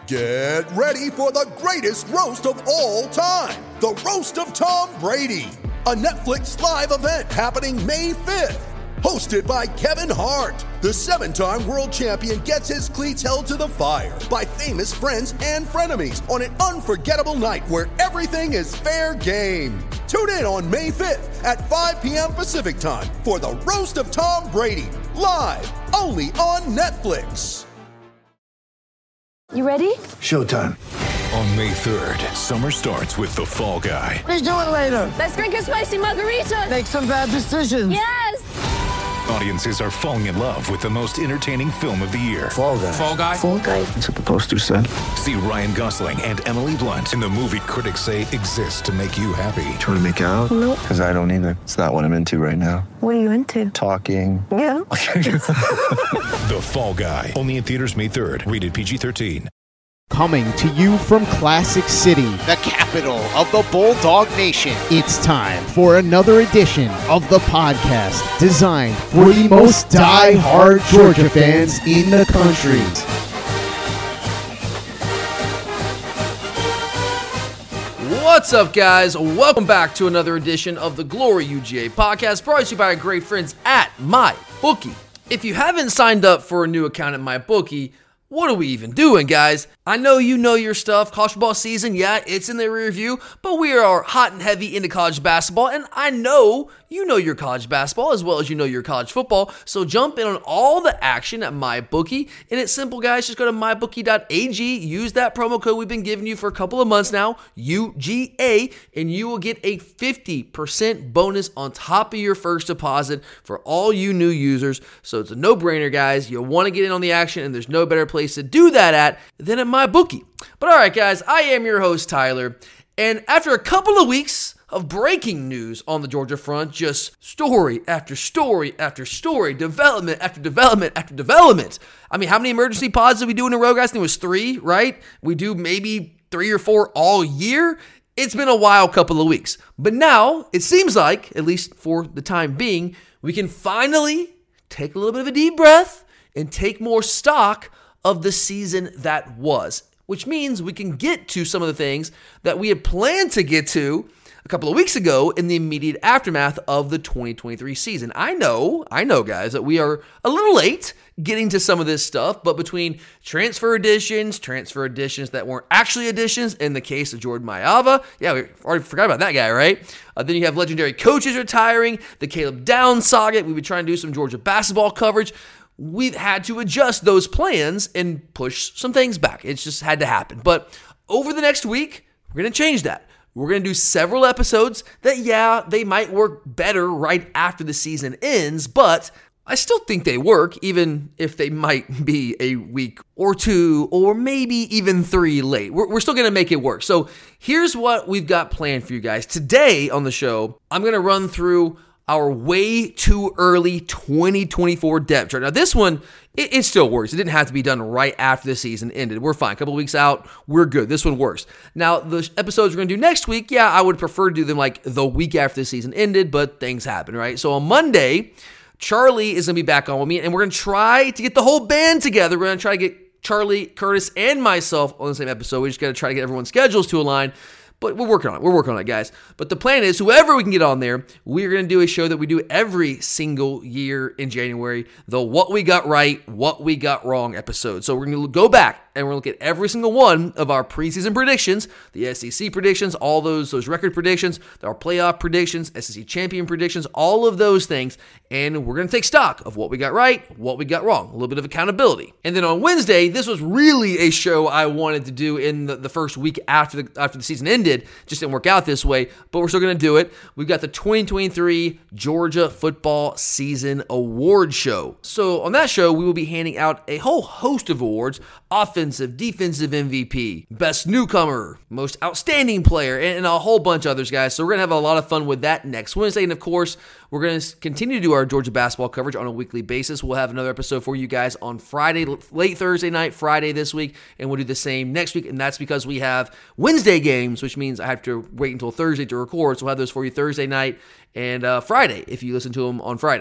Get ready for the greatest roast of all time, the Roast of Tom Brady, a Netflix live event happening May 5th. Hosted by Kevin Hart, the 7-time world champion gets his cleats held to the fire by famous friends and frenemies on an unforgettable night where everything is fair game. Tune in on May 5th at 5 p.m. Pacific time for the Roast of Tom Brady, live only on Netflix. You ready? Showtime. On May 3rd, summer starts with The Fall Guy. Let's do it later. Let's drink a spicy margarita. Make some bad decisions. Yes! Audiences are falling in love with the most entertaining film of the year. Fall Guy. Fall Guy? Fall guy. That's what the poster said. See Ryan Gosling and Emily Blunt in the movie critics say exists to make you happy. Trying to make it out? Nope. Because I don't either. It's not what I'm into right now. What are you into? Talking. Yeah. The Fall Guy. Only in theaters May 3rd. Rated PG-13. Coming to you from Classic City, the capital of the Bulldog Nation. It's time for another edition of the podcast designed for the most die-hard Georgia fans in the country. What's up, guys? Welcome back to another edition of the Glory UGA podcast, brought to you by our great friends at MyBookie. If you haven't signed up for a new account at MyBookie, what are we even doing, guys? I know you know your stuff. College football season, yeah, it's in the rear view, but we are hot and heavy into college basketball, and I know you know your college basketball as well as you know your college football, so jump in on all the action at MyBookie, and it's simple, guys. Just go to mybookie.ag, use that promo code we've been giving you for a couple of months now, UGA, and you will get a 50% bonus on top of your first deposit for all you new users, so it's a no-brainer, guys. You'll want to get in on the action, and there's no better place to do that at than at MyBookie. But all right, guys, I am your host, Tyler, and after a couple of weeks of breaking news on the Georgia front, just story after story after story, development after development after development. I mean, how many emergency pods did we do in a row, guys? I think it was 3, right? We do maybe 3 or 4 all year. It's been a wild couple of weeks. But now, it seems like, at least for the time being, we can finally take a little bit of a deep breath and take more stock of the season that was, which means we can get to some of the things that we had planned to get to a couple of weeks ago in the immediate aftermath of the 2023 season. I know, guys, that we are a little late getting to some of this stuff, but between transfer additions that weren't actually additions in the case of Jordan Mailata, yeah, we already forgot about that guy, right? Then you have legendary coaches retiring, the Caleb Downs saga. We've been trying to do some Georgia basketball coverage. We've had to adjust those plans and push some things back. It's just had to happen. But over the next week, we're going to change that. We're going to do several episodes that, yeah, they might work better right after the season ends, but I still think they work, even if they might be a week or 2 or maybe even 3 late. We're still going to make it work. So here's what we've got planned for you guys. Today on the show, I'm going to run through our way too early 2024 depth chart. Now, this one, it still works. It didn't have to be done right after the season ended. We're fine. A couple of weeks out, we're good. This one works. Now, the episodes we're going to do next week, yeah, I would prefer to do them like the week after the season ended, but things happen, right? So on Monday, Charlie is going to be back on with me, and we're going to try to get the whole band together. We're going to try to get Charlie, Curtis, and myself on the same episode. We just got to try to get everyone's schedules to align. But we're working on it. We're working on it, guys. But the plan is, whoever we can get on there, we're going to do a show that we do every single year in January, the What We Got Right, What We Got Wrong episode. So we're going to go back and we're going to look at every single one of our preseason predictions, the SEC predictions, all those record predictions, our playoff predictions, SEC champion predictions, all of those things, and we're going to take stock of what we got right, what we got wrong, a little bit of accountability. And then on Wednesday, this was really a show I wanted to do in the first week after the season ended. Just didn't work out this way, but we're still going to do it. We've got the 2023 Georgia Football Season Award Show. So on that show, we will be handing out a whole host of awards: offensive, defensive MVP, best newcomer, most outstanding player, and a whole bunch of others, guys. So we're going to have a lot of fun with that next Wednesday. And of course, we're going to continue to do our Georgia basketball coverage on a weekly basis. We'll have another episode for you guys on Friday, late Thursday night, Friday this week, and we'll do the same next week. And that's because we have Wednesday games, which means I have to wait until Thursday to record. So we'll have those for you Thursday night and Friday if you listen to them on Friday.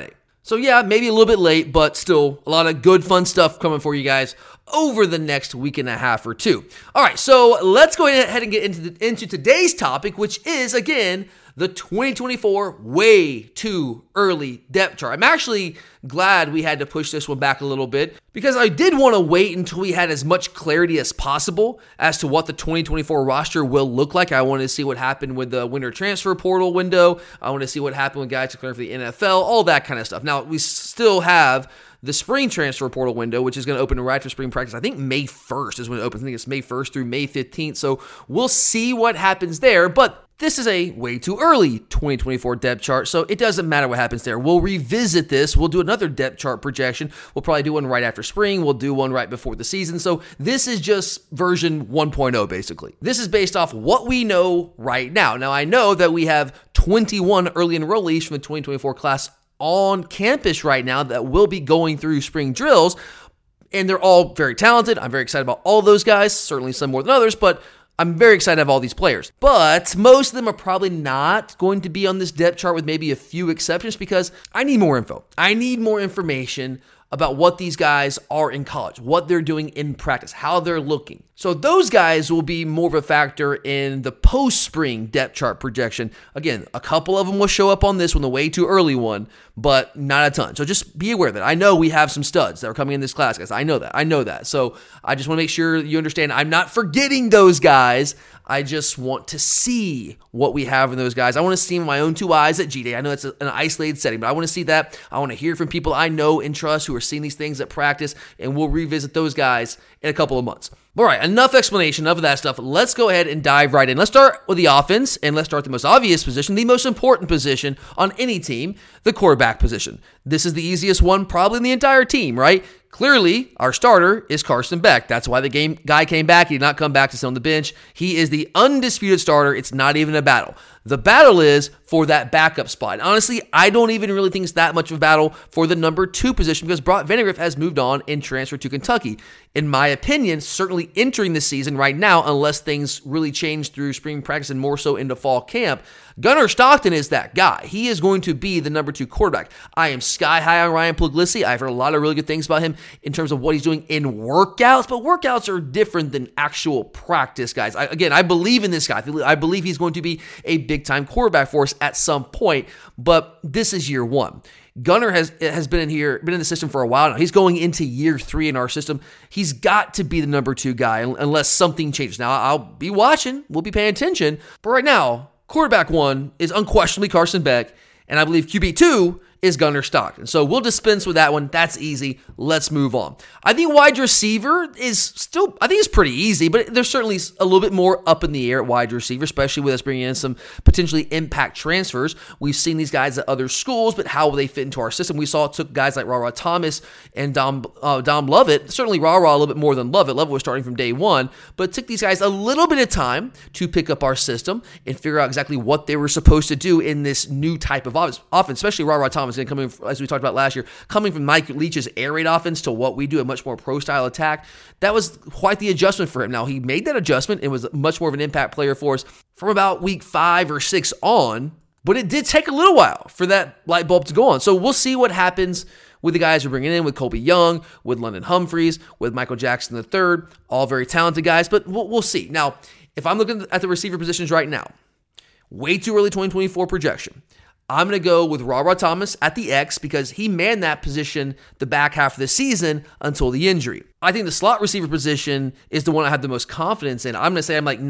So yeah, maybe a little bit late, but still a lot of good, fun stuff coming for you guys over the next week and a half or two. All right, so let's go ahead and get into today's topic, which is, again, the 2024 way too early depth chart. I'm actually glad we had to push this one back a little bit because I did want to wait until we had as much clarity as possible as to what the 2024 roster will look like. I wanted to see what happened with the winter transfer portal window. I want to see what happened with guys declaring for the NFL, all that kind of stuff. Now, we still have the spring transfer portal window, which is going to open right for spring practice. I think May 1st is when it opens. I think it's May 1st through May 15th. So we'll see what happens there. But this is a way too early 2024 depth chart, so it doesn't matter what happens there. We'll revisit this. We'll do another depth chart projection. We'll probably do one right after spring. We'll do one right before the season. So this is just version 1.0, basically. This is based off what we know right now. Now, I know that we have 21 early enrollees from the 2024 class on campus right now that will be going through spring drills, and they're all very talented. I'm very excited about all those guys, certainly some more than others, but I'm very excited to have all these players. But most of them are probably not going to be on this depth chart with maybe a few exceptions because I need more info. I need more information about what these guys are in college, what they're doing in practice, how they're looking. So those guys will be more of a factor in the post-spring depth chart projection. Again, a couple of them will show up on this one, the way too early one, but not a ton. So just be aware of that. I know we have some studs that are coming in this class, guys. I know that. So I just want to make sure you understand I'm not forgetting those guys. I just want to see what we have in those guys. I want to see with my own two eyes at G-Day. I know it's an isolated setting, but I want to see that. I want to hear from people I know and trust who are seeing these things at practice, and we'll revisit those guys in a couple of months. All right, enough explanation of that stuff. Let's go ahead and dive right in. Let's start with the offense, and let's start the most obvious position, the most important position on any team, the quarterback position. This is the easiest one probably in the entire team, right? Clearly, our starter is Carson Beck. That's why the guy came back. He did not come back to sit on the bench. He is the undisputed starter. It's not even a battle. The battle is for that backup spot. Honestly, I don't even really think it's that much of a battle for the number 2 position because Brock Vandagriff has moved on and transferred to Kentucky. In my opinion, certainly entering the season right now, unless things really change through spring practice and more so into fall camp, Gunnar Stockton is that guy. He is going to be the number 2 quarterback. I am sky high on Ryan Puglisi. I've heard a lot of really good things about him in terms of what he's doing in workouts, but workouts are different than actual practice, guys. I believe in this guy. I believe he's going to be a big-time quarterback for us at some point, but this is year 1. Gunnar has been in the system for a while now. He's going into year 3 in our system. He's got to be the number 2 guy unless something changes. Now, I'll be watching. We'll be paying attention. But right now, quarterback 1 is unquestionably Carson Beck, and I believe QB 2 is Gunnar Stockton. So we'll dispense with that one. That's easy. Let's move on. I think wide receiver is pretty easy, but there's certainly a little bit more up in the air at wide receiver, especially with us bringing in some potentially impact transfers. We've seen these guys at other schools, but how will they fit into our system? We saw it took guys like Ra Thomas and Dom Lovett, certainly Ra a little bit more than Lovett. Lovett was starting from day 1, but it took these guys a little bit of time to pick up our system and figure out exactly what they were supposed to do in this new type of offense, especially Ra Thomas. Coming, as we talked about last year, coming from Mike Leach's air raid offense to what we do, a much more pro-style attack, that was quite the adjustment for him. Now, he made that adjustment. It was much more of an impact player for us from about week 5 or 6 on, but it did take a little while for that light bulb to go on. So we'll see what happens with the guys we're bringing in, with Colby Young, with London Humphreys, with Michael Jackson III, all very talented guys, but we'll see. Now, if I'm looking at the receiver positions right now, way too early 2024 projection, I'm going to go with Ra Thomas at the X because he manned that position the back half of the season until the injury. I think the slot receiver position is the one I have the most confidence in. I'm going to say I'm like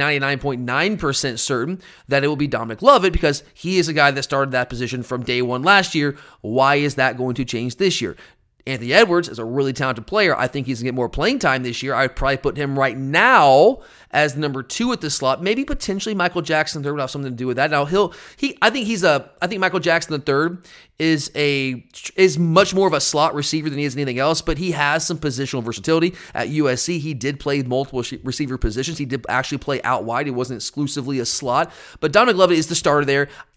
99.9% certain that it will be Dominic Lovett because he is a guy that started that position from day 1 last year. Why is that going to change this year? Anthony Edwards is a really talented player. I think he's going to get more playing time this year. I'd probably put him right now as number 2 at the slot. Maybe potentially Michael Jackson III would have something to do with that. Now I think Michael Jackson III is much more of a slot receiver than he is anything else, but he has some positional versatility. At USC, he did play multiple receiver positions. He did actually play out wide. He wasn't exclusively a slot, but Dominic Lovett is the starter there.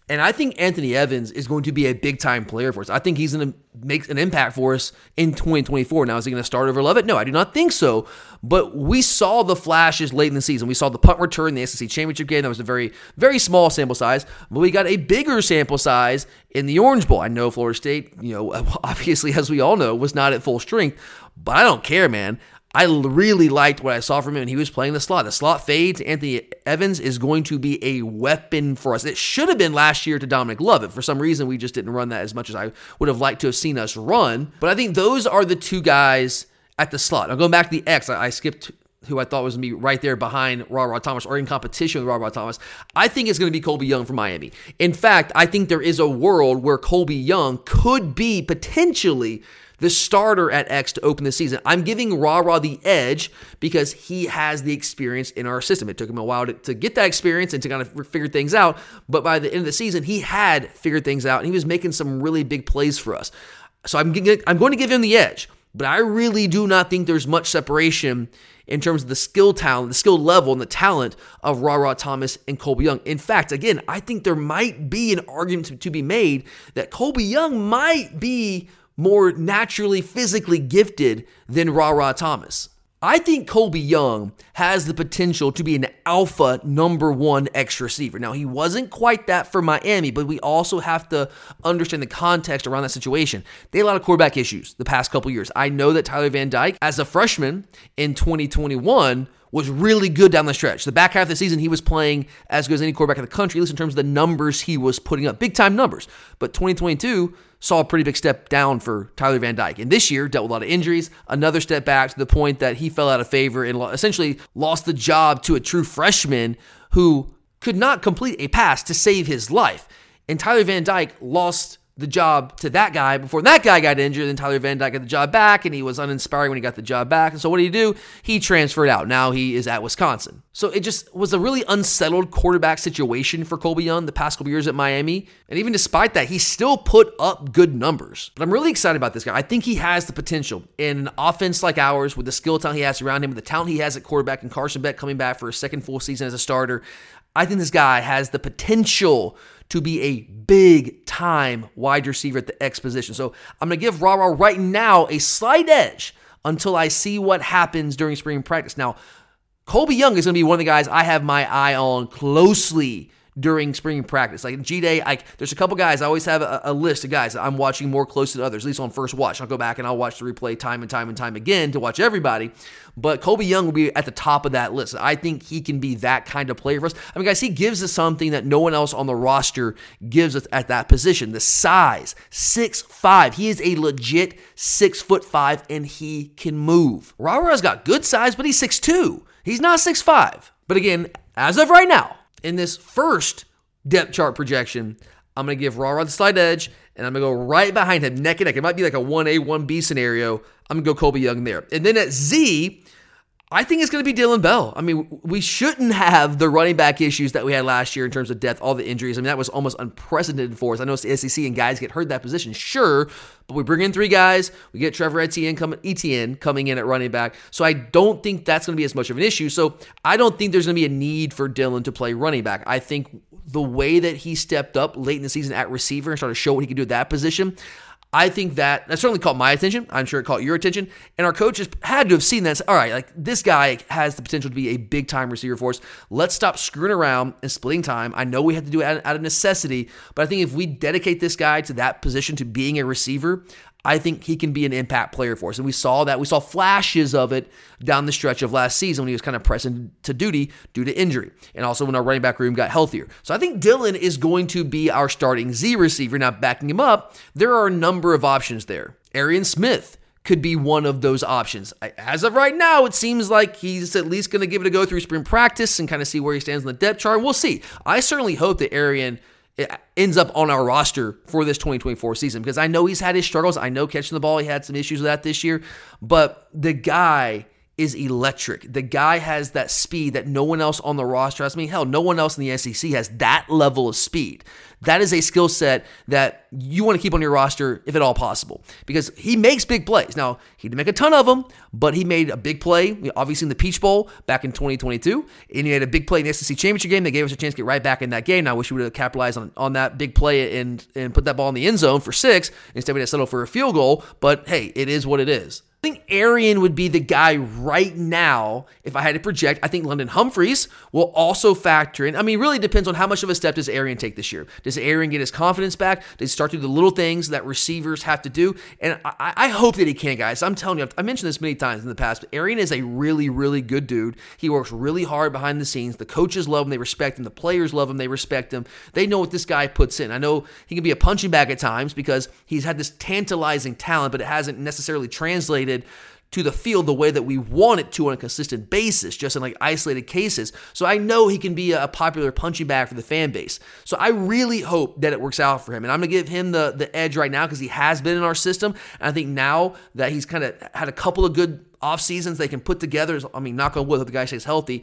And I think Anthony Evans is going to be a big-time player for us. I think he's going to make an impact for us in 2024. Now, is he going to start over Lovett? No, I do not think so. But we saw the flashes late in the season. We saw the punt return in the SEC Championship game. That was a very, very small sample size. But we got a bigger sample size in the Orange Bowl. I know Florida State, obviously, as we all know, was not at full strength. But I don't care, man. I really liked what I saw from him, and he was playing the slot. The slot fade to Anthony Evans is going to be a weapon for us. It should have been last year to Dominic Lovett. For some reason, we just didn't run that as much as I would have liked to have seen us run. But I think those are the two guys at the slot. Now, going back to the X, I skipped who I thought was going to be right there behind Ra Thomas or in competition with Ra Thomas. I think it's going to be Colby Young from Miami. In fact, I think there is a world where Colby Young could be potentially the starter at X to open the season. I'm giving Ra the edge because he has the experience in our system. It took him a while to get that experience and to kind of figure things out, but by the end of the season, he had figured things out, and he was making some really big plays for us. So I'm going to give him the edge, but I really do not think there's much separation in terms of the skill talent, the skill level, and the talent of Ra Thomas and Colby Young. In fact, again, I think there might be an argument to be made that Colby Young might be more naturally physically gifted than Ra Thomas. I think Colby Young has the potential to be an alpha number one X receiver. Now, he wasn't quite that for Miami, but we also have to understand the context around that situation. They had a lot of quarterback issues the past couple years. I know that Tyler Van Dyke, as a freshman in 2021, was really good down the stretch. The back half of the season, he was playing as good as any quarterback in the country, at least in terms of the numbers he was putting up, big-time numbers. But 2022 saw a pretty big step down for Tyler Van Dyke. And this year, dealt with a lot of injuries, another step back to the point that he fell out of favor and essentially lost the job to a true freshman who could not complete a pass to save his life. And Tyler Van Dyke lost the job to that guy before that guy got injured. Then Tyler Van Dyke got the job back, and he was uninspiring when he got the job back. And so what did he do? He transferred out. Now he is at Wisconsin. So it just was a really unsettled quarterback situation for Colby Young the past couple years at Miami. And even despite that, he still put up good numbers. But I'm really excited about this guy. I think he has the potential in an offense like ours with the skill talent he has around him, with the talent he has at quarterback, and Carson Beck coming back for a second full season as a starter. I think this guy has the potential to be a big-time wide receiver at the X position. So I'm going to give Ra right now a slight edge until I see what happens during spring practice. Now, Colby Young is going to be one of the guys I have my eye on closely during spring practice. Like G-Day, there's a couple guys, I always have a list of guys that I'm watching more closely than others, at least on first watch. I'll go back and I'll watch the replay time and time again to watch everybody. But Colby Young will be at the top of that list. I think he can be that kind of player for us. I mean, guys, he gives us something that no one else on the roster gives us at that position. The size, 6'5". He is a legit 6'5", and he can move. Ra-Ra's got good size, but he's 6'2". He's not 6'5". But again, as of right now, in this first depth chart projection, I'm going to give Ra the slight edge, and I'm going to go right behind him, neck and neck. It might be like a 1A, 1B scenario. I'm going to go Colby Young there. And then at Z, I think it's going to be Dillon Bell. I mean, we shouldn't have the running back issues that we had last year in terms of depth, all the injuries. I mean, that was almost unprecedented for us. I know it's the SEC and guys get hurt that position, sure, but we bring in 3 guys. We get Trevor Etienne coming in at running back. So I don't think that's going to be as much of an issue. So I don't think there's going to be a need for Dillon to play running back. I think the way that he stepped up late in the season at receiver and started to show what he could do at that position, I think that certainly caught my attention. I'm sure it caught your attention. And our coaches had to have seen that and said, all right, like this guy has the potential to be a big-time receiver for us. Let's stop screwing around and splitting time. I know we have to do it out of necessity, but I think if we dedicate this guy to that position, to being a receiver, I think he can be an impact player for us. And we saw that. We saw flashes of it down the stretch of last season when he was kind of pressing to duty due to injury. And also when our running back room got healthier. So I think Dillon is going to be our starting Z receiver. Now, backing him up, there are a number of options there. Arian Smith could be one of those options. As of right now, it seems like he's at least going to give it a go through spring practice and kind of see where he stands on the depth chart. We'll see. I certainly hope that Arian ends up on our roster for this 2024 season because I know he's had his struggles. I know catching the ball, he had some issues with that this year, but the guy is electric. The guy has that speed that no one else on the roster has. I mean, hell, no one else in the SEC has that level of speed. That is a skill set that you want to keep on your roster if at all possible, because he makes big plays. Now, he didn't make a ton of them, but he made a big play, obviously in the Peach Bowl back in 2022, and he had a big play in the SEC Championship game. They gave us a chance to get right back in that game. Now, I wish we would have capitalized on that big play and put that ball in the end zone for 6. Instead, we had to settle for a field goal, but hey, it is what it is. I think Arian would be the guy right now, if I had to project. I think London Humphreys will also factor in. I mean, it really depends on how much of a step does Arian take this year. Does Arian get his confidence back? Does he start to do the little things that receivers have to do? And I hope that he can, guys. I'm telling you, I've mentioned this many times in the past, but Arian is a really, really good dude. He works really hard behind the scenes. The coaches love him. They respect him. The players love him. They respect him. They know what this guy puts in. I know he can be a punching bag at times because he's had this tantalizing talent, but it hasn't necessarily translated to the field the way that we want it to on a consistent basis, just in like isolated cases. So I know he can be a popular punching bag for the fan base. So I really hope that it works out for him. And I'm going to give him the edge right now because he has been in our system. And I think now that he's kind of had a couple of good off seasons they can put together, I mean, knock on wood, hope the guy stays healthy,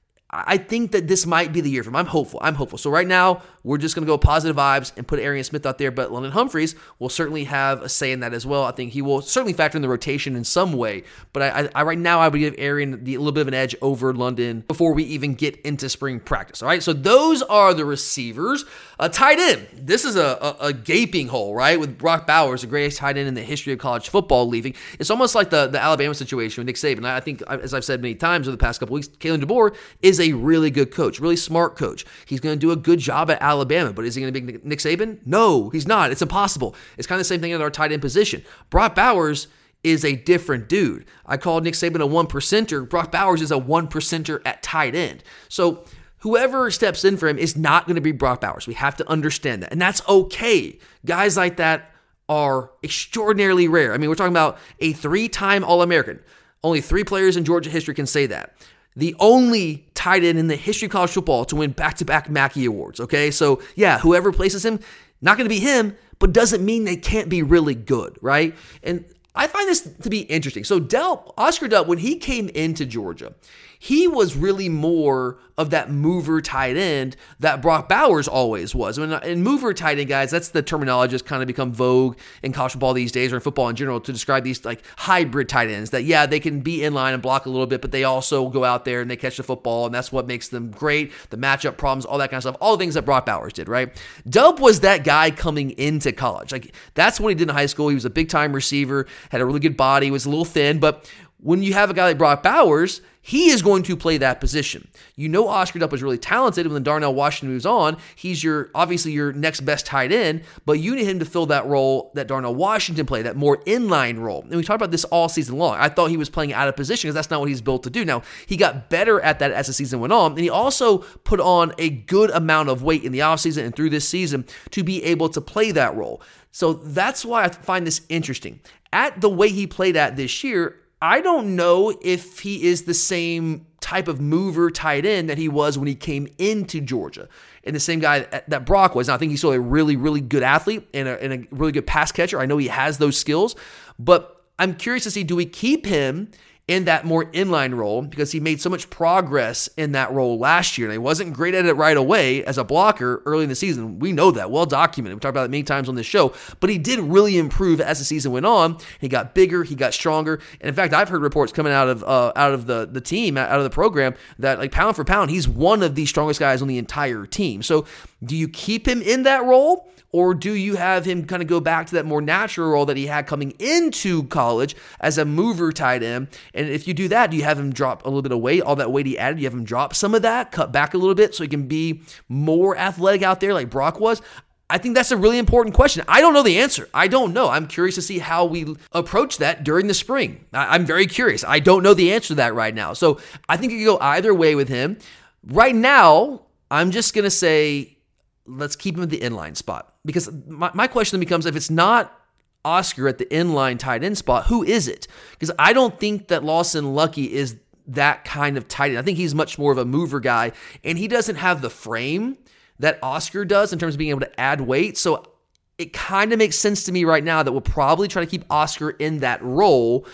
I think that this might be the year for him. I'm hopeful. So right now, we're just going to go positive vibes and put Arian Smith out there, but London Humphreys will certainly have a say in that as well. I think he will certainly factor in the rotation in some way, but I right now, I would give Arian a little bit of an edge over London before we even get into spring practice, all right? So those are the receivers. Tight end, this is a gaping hole, right? With Brock Bowers, the greatest tight end in the history of college football, leaving. It's almost like the Alabama situation with Nick Saban. I think, as I've said many times over the past couple weeks, Kalen DeBoer is a really good coach, really smart coach. He's going to do a good job at Alabama, but is he going to be Nick Saban? No, he's not. It's impossible. It's kind of the same thing at our tight end position. Brock Bowers is a different dude. I called Nick Saban a 1%er. Brock Bowers is a 1%er at tight end. So whoever steps in for him is not going to be Brock Bowers. We have to understand that, and that's okay. Guys like that are extraordinarily rare. I mean, we're talking about a 3-time All-American. Only 3 players in Georgia history can say that. The only tight end in the history of college football to win back-to-back Mackey Awards, okay? So, yeah, whoever places him, not going to be him, but doesn't mean they can't be really good, right? And I find this to be interesting. So, Oscar Delp, when he came into Georgia, he was really more of that mover tight end that Brock Bowers always was. And mover tight end, guys, that's the terminology that's kind of become vogue in college football these days, or in football in general, to describe these like hybrid tight ends that, yeah, they can be in line and block a little bit, but they also go out there and they catch the football, and that's what makes them great. The matchup problems, all that kind of stuff, all the things that Brock Bowers did, right? Delp was that guy coming into college. Like, that's what he did in high school. He was a big-time receiver, had a really good body, was a little thin, but when you have a guy like Brock Bowers, he is going to play that position. You know Oscar Delp is really talented. When Darnell Washington moves on, he's obviously your next best tight end, but you need him to fill that role that Darnell Washington played, that more inline role. And we talked about this all season long. I thought he was playing out of position because that's not what he's built to do. Now, he got better at that as the season went on, and he also put on a good amount of weight in the offseason and through this season to be able to play that role. So that's why I find this interesting. At the way he played at this year, I don't know if he is the same type of mover tight end that he was when he came into Georgia, and the same guy that Brock was. Now, I think he's still a really, really good athlete and a really good pass catcher. I know he has those skills, but I'm curious to see, do we keep him in that more inline role, because he made so much progress in that role last year, and he wasn't great at it right away as a blocker early in the season. We know that, well documented. We talked about it many times on this show, but he did really improve as the season went on. He got bigger, he got stronger, and in fact, I've heard reports coming out of the team, out of the program, that like pound for pound, he's one of the strongest guys on the entire team. So do you keep him in that role? Or do you have him kind of go back to that more natural role that he had coming into college as a mover tight end? And if you do that, do you have him drop a little bit of weight, all that weight he added? Do you have him drop some of that, cut back a little bit so he can be more athletic out there like Brock was? I think that's a really important question. I don't know the answer. I don't know. I'm curious to see how we approach that during the spring. I'm very curious. I don't know the answer to that right now. So I think you can go either way with him. Right now, I'm just going to say, let's keep him at the inline spot. Because my question then becomes, if it's not Oscar at the inline tight end spot, who is it? Because I don't think that Lawson Lucky is that kind of tight end. I think he's much more of a mover guy, and he doesn't have the frame that Oscar does in terms of being able to add weight. So it kind of makes sense to me right now that we'll probably try to keep Oscar in that role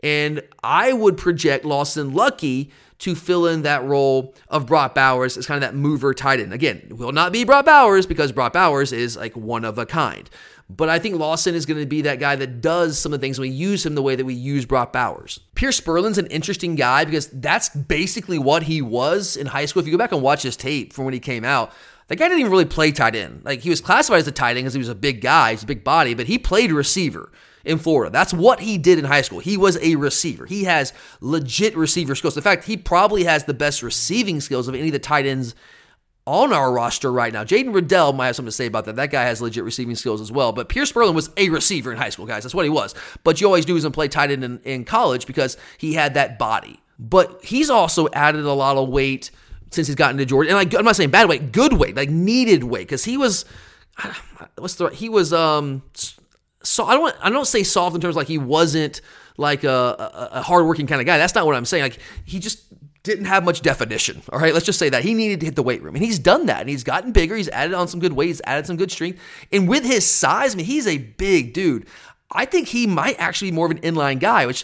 And I would project Lawson Lucky to fill in that role of Brock Bowers as kind of that mover tight end. Again, it will not be Brock Bowers because Brock Bowers is like one of a kind. But I think Lawson is going to be that guy that does some of the things when we use him the way that we use Brock Bowers. Pierce Spurlin's an interesting guy because that's basically what he was in high school. If you go back and watch his tape from when he came out, that guy didn't even really play tight end. Like, he was classified as a tight end because he was a big guy, he's a big body, but he played receiver in Florida. That's what he did in high school. He was a receiver. He has legit receiver skills. In fact, he probably has the best receiving skills of any of the tight ends on our roster right now. Jaden Riddell might have something to say about that. That guy has legit receiving skills as well. But Pierce Spurlin was a receiver in high school, guys. That's what he was. But you always knew he was going to play tight end in college because he had that body. But he's also added a lot of weight since he's gotten to Georgia. And I'm not saying bad weight, good weight, like needed weight. Because he was, so I don't say soft in terms of like he wasn't like a hardworking kind of guy. That's not what I'm saying. Like, he just didn't have much definition. All right, let's just say that he needed to hit the weight room, and he's done that. And he's gotten bigger. He's added on some good weight. He's added some good strength. And with his size, I mean, he's a big dude. I think he might actually be more of an inline guy, which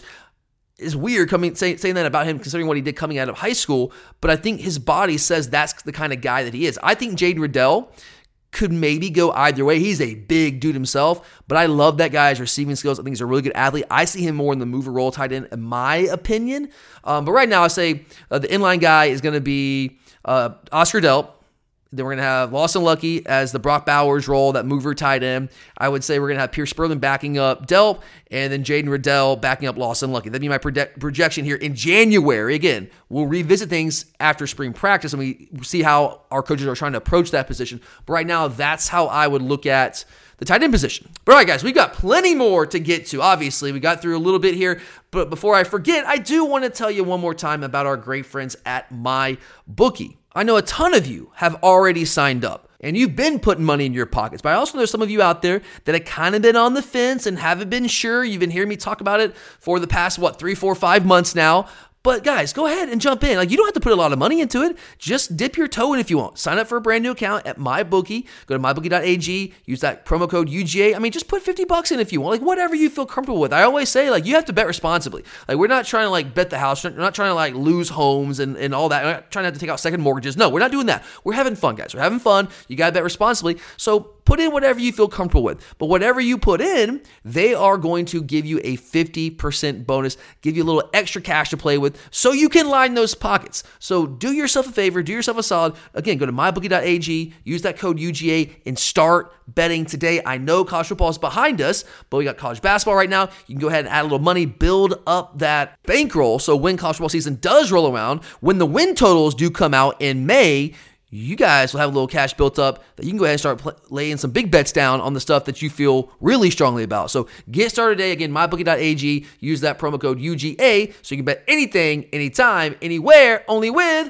is weird saying that about him considering what he did coming out of high school. But I think his body says that's the kind of guy that he is. I think Jaden Riddell could maybe go either way. He's a big dude himself, but I love that guy's receiving skills. I think he's a really good athlete. I see him more in the mover role tight end, in my opinion. But right now, I say the inline guy is going to be Oscar Delp. Then we're going to have Lawson Lucky as the Brock Bowers role, that mover tight end. I would say we're going to have Pierce Spurlin backing up Delp, and then Jaden Riddell backing up Lawson Lucky. That'd be my projection here in January. Again, we'll revisit things after spring practice, and we see how our coaches are trying to approach that position. But right now, that's how I would look at the tight end position. But all right, guys, we've got plenty more to get to. Obviously, we got through a little bit here, but before I forget, I do want to tell you one more time about our great friends at MyBookie. I know a ton of you have already signed up, and you've been putting money in your pockets, but I also know there's some of you out there that have kind of been on the fence and haven't been sure. You've been hearing me talk about it for the past, 3, 4, 5 months now. But guys, go ahead and jump in. Like, you don't have to put a lot of money into it. Just dip your toe in if you want. Sign up for a brand new account at MyBookie. Go to mybookie.ag. Use that promo code UGA. I mean, just put $50 in if you want. Like, whatever you feel comfortable with. I always say, like, you have to bet responsibly. Like, we're not trying to, like, bet the house. We're not trying to, like, lose homes and all that. We're not trying to have to take out second mortgages. No, we're not doing that. We're having fun, guys. We're having fun. You got to bet responsibly. So put in whatever you feel comfortable with. But whatever you put in, they are going to give you a 50% bonus, give you a little extra cash to play with so you can line those pockets. So do yourself a favor, do yourself a solid. Again, go to mybookie.ag, use that code UGA, and start betting today. I know college football is behind us, but we got college basketball right now. You can go ahead and add a little money, build up that bankroll, so when college football season does roll around, when the win totals do come out in May, you guys will have a little cash built up that you can go ahead and start laying some big bets down on the stuff that you feel really strongly about. So get started today. Again, mybookie.ag. Use that promo code UGA so you can bet anything, anytime, anywhere, only with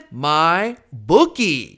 MyBookie.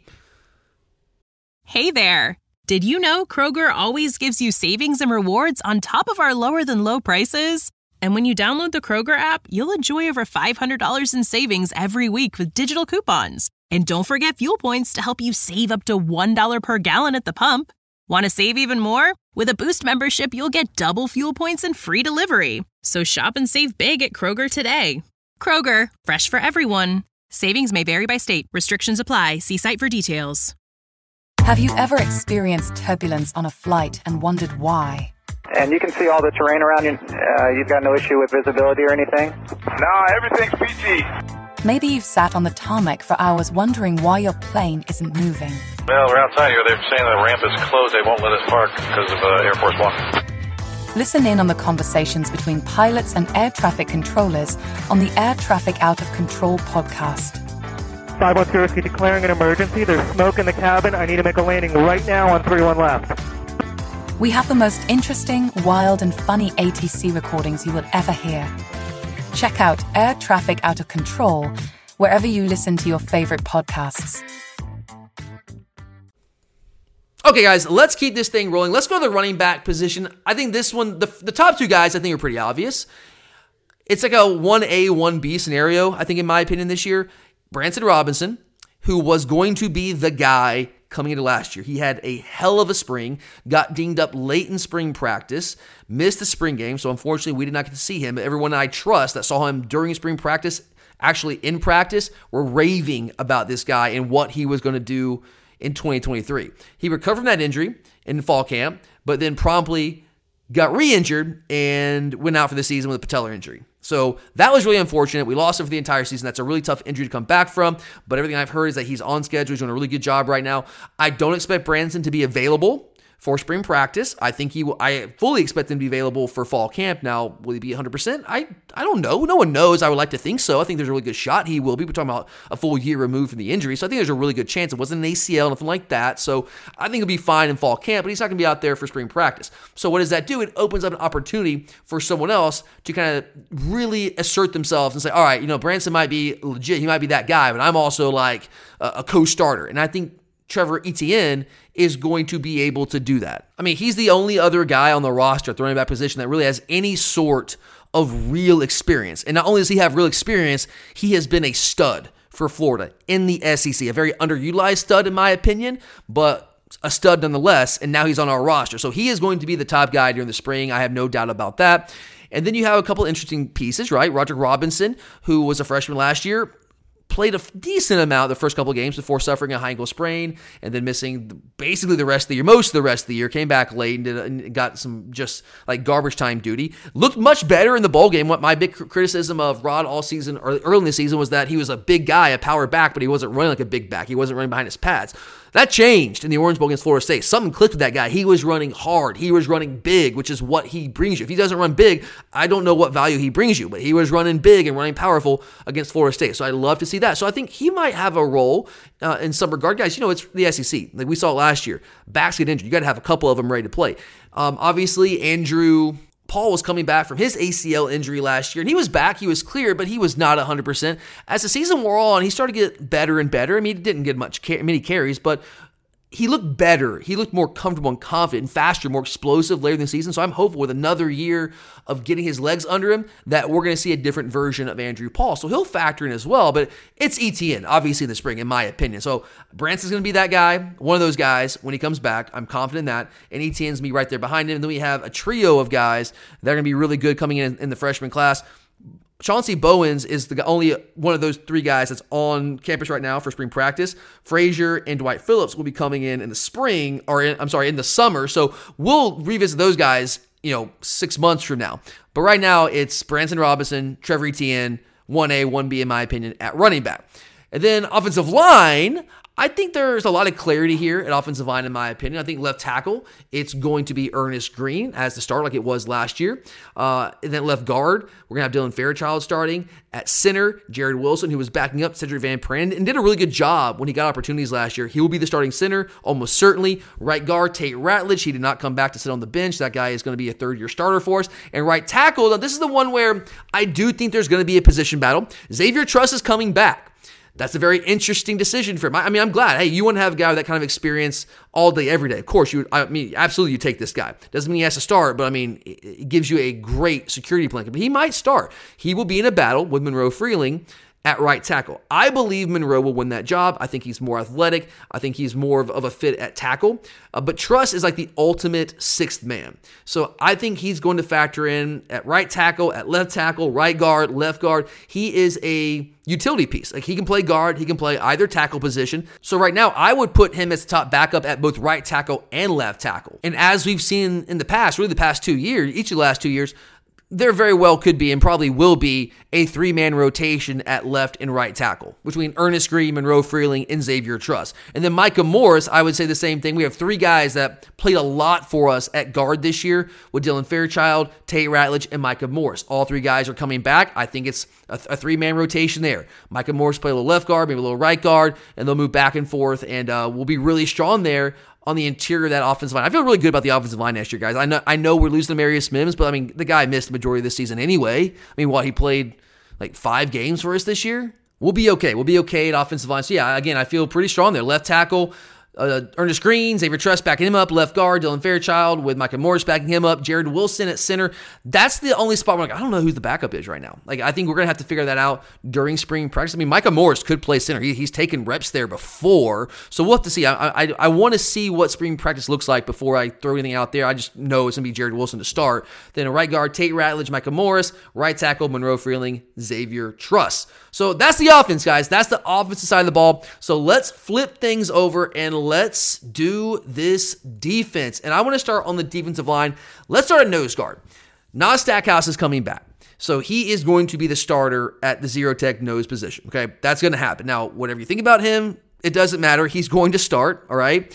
Hey there. Did you know Kroger always gives you savings and rewards on top of our lower than low prices? And when you download the Kroger app, you'll enjoy over $500 in savings every week with digital coupons. And don't forget fuel points to help you save up to $1 per gallon at the pump. Want to save even more? With a Boost membership, you'll get double fuel points and free delivery. So shop and save big at Kroger today. Kroger, fresh for everyone. Savings may vary by state. Restrictions apply. See site for details. Have you ever experienced turbulence on a flight and wondered why? And you can see all the terrain around you. You've got no issue with visibility or anything? No, everything's PG. Maybe you've sat on the tarmac for hours wondering why your plane isn't moving. Well, we're outside here. They're saying the ramp is closed. They won't let us park because of Air Force One. Listen in on the conversations between pilots and air traffic controllers on the Air Traffic Out of Control podcast. 512 Whiskey declaring an emergency. There's smoke in the cabin. I need to make a landing right now on 31 left. We have the most interesting, wild, and funny ATC recordings you will ever hear. Check out Air Traffic Out of Control wherever you listen to your favorite podcasts. Okay, guys, let's keep this thing rolling. Let's go to the running back position. I think this one, the top two guys, I think are pretty obvious. It's like a 1A, 1B scenario, I think, in my opinion, this year. Branson Robinson, who was going to be the guy coming into last year. He had a hell of a spring, got dinged up late in spring practice, missed the spring game, so unfortunately we did not get to see him. But everyone I trust that saw him during spring practice, actually in practice, were raving about this guy and what he was going to do in 2023. He recovered from that injury in fall camp, but then promptly got re-injured and went out for the season with a patellar injury. So that was really unfortunate. We lost him for the entire season. That's a really tough injury to come back from, but everything I've heard is that he's on schedule. He's doing a really good job right now. I don't expect Branson to be available for spring practice. I think I fully expect him to be available for fall camp. Now, will he be 100%? I don't know. No one knows. I would like to think so. I think there's a really good shot he will be. We're talking about a full year removed from the injury, so I think there's a really good chance. It wasn't an ACL, nothing like that. So I think he'll be fine in fall camp, but he's not going to be out there for spring practice. So what does that do? It opens up an opportunity for someone else to kind of really assert themselves and say, all right, Branson might be legit. He might be that guy, but I'm also like a co-starter. And I think Trevor Etienne is going to be able to do that. I mean, he's the only other guy on the roster at the running back position that really has any sort of real experience. And not only does he have real experience, he has been a stud for Florida in the SEC. A very underutilized stud in my opinion, but a stud nonetheless, and now he's on our roster. So he is going to be the top guy during the spring. I have no doubt about that. And then you have a couple interesting pieces, right? Roderick Robinson, who was a freshman last year, played a decent amount the first couple of games before suffering a high ankle sprain and then missing basically the rest of the year, most of the rest of the year, came back late and got some just like garbage time duty. Looked much better in the bowl game. What my big criticism of Rod all season or early in the season was that he was a big guy, a power back, but he wasn't running like a big back. He wasn't running behind his pads. That changed in the Orange Bowl against Florida State. Something clicked with that guy. He was running hard. He was running big, which is what he brings you. If he doesn't run big, I don't know what value he brings you, but he was running big and running powerful against Florida State. So I'd love to see that. So I think he might have a role in some regard. Guys, it's the SEC. Like we saw it last year. Backs get injured. You got to have a couple of them ready to play. Obviously, Andrew Paul was coming back from his ACL injury last year, and he was back. He was clear, but he was not 100%. As the season wore on, he started to get better and better. I mean, he didn't get many carries, but he looked better. He looked more comfortable and confident and faster, more explosive later in the season. So I'm hopeful with another year of getting his legs under him that we're going to see a different version of Andrew Paul. So he'll factor in as well, but it's Etienne, obviously, in the spring, in my opinion. So Branson's going to be that guy, one of those guys when he comes back. I'm confident in that. And Etienne's going to be right there behind him. And then we have a trio of guys that are going to be really good coming in the freshman class. Chauncey Bowens is the only one of those three guys that's on campus right now for spring practice. Frazier and Dwight Phillips will be coming in the spring, in the summer. So we'll revisit those guys, 6 months from now. But right now it's Branson Robinson, Trevor Etienne, 1A, 1B in my opinion at running back. And then offensive line, I think there's a lot of clarity here at offensive line, in my opinion. I think left tackle, it's going to be Ernest Green as the start like it was last year. And then left guard, we're going to have Dylan Fairchild starting. At center, Jared Wilson, who was backing up Cedric Van Pran and did a really good job when he got opportunities last year. He will be the starting center, almost certainly. Right guard, Tate Ratledge. He did not come back to sit on the bench. That guy is going to be a third-year starter for us. And right tackle, now this is the one where I do think there's going to be a position battle. Xavier Truss is coming back. That's a very interesting decision for him. I mean, I'm glad. Hey, you want to have a guy with that kind of experience all day, every day. Of course, absolutely you take this guy. Doesn't mean he has to start, but it gives you a great security blanket. But he might start. He will be in a battle with Monroe Freeling at right tackle. I believe Monroe will win that job. I think he's more athletic. I think he's more of a fit at tackle. But Truss is like the ultimate sixth man. So I think he's going to factor in at right tackle, at left tackle, right guard, left guard. He is a utility piece. Like he can play guard, he can play either tackle position. So right now, I would put him as top backup at both right tackle and left tackle. And as we've seen in the past, really the past 2 years, each of the last 2 years, there very well could be and probably will be a three-man rotation at left and right tackle between Ernest Green, Monroe Freeling, and Xavier Truss. And then Micah Morris, I would say the same thing. We have three guys that played a lot for us at guard this year with Dylan Fairchild, Tate Ratledge, and Micah Morris. All three guys are coming back. I think it's a three-man rotation there. Micah Morris play a little left guard, maybe a little right guard, and they'll move back and forth, and we'll be really strong there on the interior of that offensive line. I feel really good about the offensive line next year, guys. I know we're losing Demarius Mims, but the guy missed the majority of this season anyway. He played like 5 games for us this year? We'll be okay. We'll be okay at offensive line. So yeah, again, I feel pretty strong there. Left tackle, Ernest Green, Xavier Truss backing him up, left guard, Dylan Fairchild with Micah Morris backing him up, Jared Wilson at center. That's the only spot where I don't know who the backup is right now. I think we're going to have to figure that out during spring practice. I mean, Micah Morris could play center. He's taken reps there before, so we'll have to see. I want to see what spring practice looks like before I throw anything out there. I just know it's going to be Jared Wilson to start. Then a right guard, Tate Ratledge, Micah Morris, right tackle, Monroe Freeling, Xavier Truss. So that's the offense, guys. That's the offensive side of the ball. So let's flip things over and let's do this defense. And I want to start on the defensive line. Let's start at nose guard. Nas Stackhouse is coming back. So he is going to be the starter at the zero tech nose position. Okay, that's going to happen. Now, whatever you think about him, it doesn't matter. He's going to start, all right?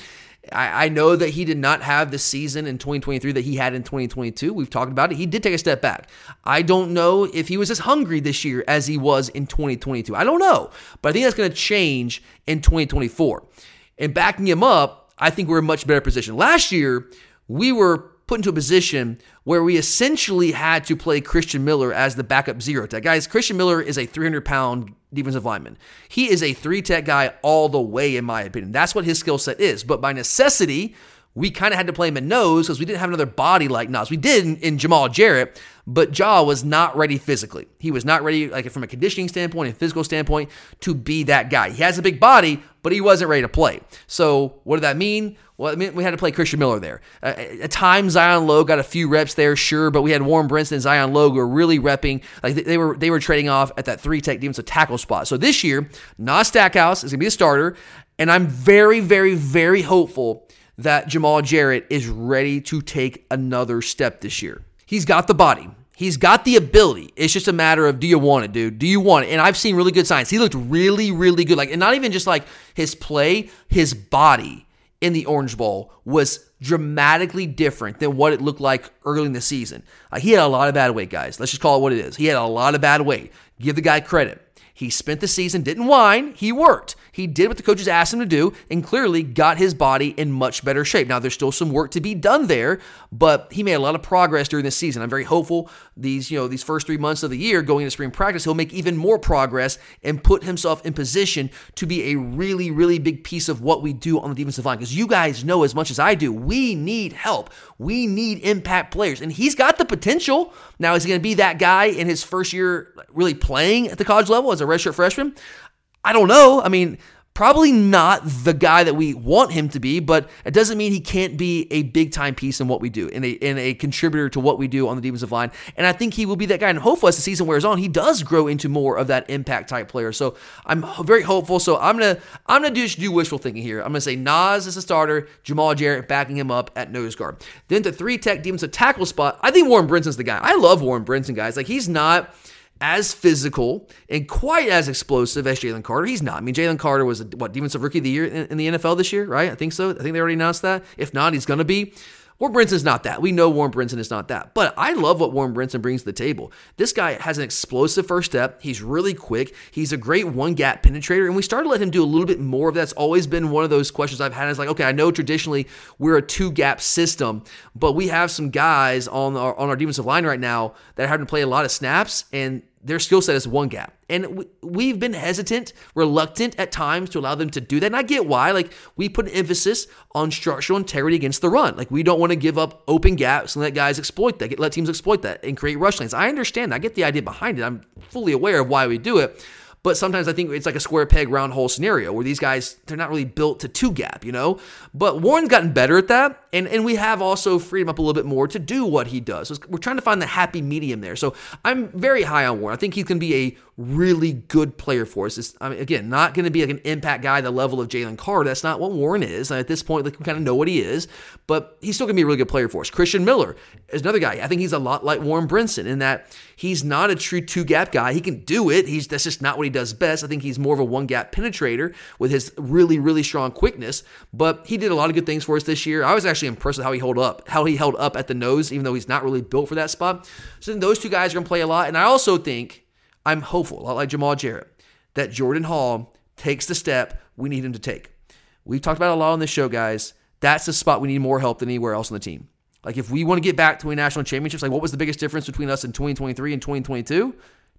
I know that he did not have the season in 2023 that he had in 2022. We've talked about it. He did take a step back. I don't know if he was as hungry this year as he was in 2022. I don't know, but I think that's going to change in 2024. And backing him up, I think we're in a much better position. Last year, we were put into a position where we essentially had to play Christian Miller as the backup zero tech. Guys, Christian Miller is a 300-pound defensive lineman. He is a three-tech guy all the way, in my opinion. That's what his skill set is. But by necessity, we kind of had to play him in nose because we didn't have another body like Nas. We did in Jamal Jarrett, but Ja was not ready physically. He was not ready, from a conditioning standpoint and physical standpoint, to be that guy. He has a big body, but he wasn't ready to play. So what did that mean? Well, it meant we had to play Christian Miller there. At times, Zion Logue got a few reps there, sure, but we had Warren Brinson and Zion Logue who were really repping. They were trading off at that three-tech defensive tackle spot. So this year, Nas Stackhouse is going to be the starter, and I'm very, very, very hopeful that Jamal Jarrett is ready to take another step this year. He's got the body. He's got the ability. It's just a matter of, do you want it, dude? Do you want it? And I've seen really good signs. He looked really, really good. And not even just his play, his body in the Orange Bowl was dramatically different than what it looked like early in the season. He had a lot of bad weight, guys. Let's just call it what it is. He had a lot of bad weight. Give the guy credit. He spent the season, didn't whine, he worked. He did what the coaches asked him to do and clearly got his body in much better shape. Now, there's still some work to be done there, but he made a lot of progress during this season. I'm very hopeful these first 3 months of the year going into spring practice, he'll make even more progress and put himself in position to be a really, really big piece of what we do on the defensive line. Because you guys know as much as I do, we need help. We need impact players, and he's got the potential. Now, is he going to be that guy in his first year really playing at the college level as a redshirt freshman? I don't know. I mean, probably not the guy that we want him to be, but it doesn't mean he can't be a big-time piece in what we do, and a contributor to what we do on the defensive line. And I think he will be that guy. And hopefully, as the season wears on, he does grow into more of that impact-type player. So I'm very hopeful. So I'm gonna do wishful thinking here. I'm gonna say Nas is a starter, Jamal Jarrett backing him up at nose guard. Then the three-tech defensive tackle spot, I think Warren Brinson's the guy. I love Warren Brinson, guys. He's not as physical and quite as explosive as Jalen Carter. He's not. I mean, Jalen Carter was, Defensive Rookie of the Year in the NFL this year, right? I think so. I think they already announced that. If not, he's going to be. Warren Brinson's not that. We know Warren Brinson is not that. But I love what Warren Brinson brings to the table. This guy has an explosive first step. He's really quick. He's a great one-gap penetrator, and we started to let him do a little bit more of that. That's always been one of those questions I've had. It's okay, I know traditionally we're a two-gap system, but we have some guys on our defensive line right now that are having to play a lot of snaps, and their skill set is one gap. And we've been hesitant, reluctant at times to allow them to do that. And I get why. We put an emphasis on structural integrity against the run. We don't want to give up open gaps and let guys exploit that, let teams exploit that and create rush lanes. I understand that. I get the idea behind it. I'm fully aware of why we do it. But sometimes I think it's like a square peg, round hole scenario where these guys, they're not really built to two gap, But Warren's gotten better at that, and we have also freed him up a little bit more to do what he does. So we're trying to find the happy medium there. So I'm very high on Warren. I think he's going to be a really good player for us. Again, not going to be an impact guy at the level of Jalen Carter. That's not what Warren is. At this point, we kind of know what he is, but he's still going to be a really good player for us. Christian Miller is another guy. I think he's a lot like Warren Brinson in that he's not a true two-gap guy. He can do it. That's just not what he does best. I think he's more of a one-gap penetrator with his really, really strong quickness, but he did a lot of good things for us this year. I was actually impressed with how he held up at the nose, even though he's not really built for that spot. So those two guys are going to play a lot, and I also think I'm hopeful, a lot like Jamal Jarrett, that Jordan Hall takes the step we need him to take. We've talked about it a lot on this show, guys. That's the spot we need more help than anywhere else on the team. If we want to get back to a national championship, what was the biggest difference between us in 2023 and 2022?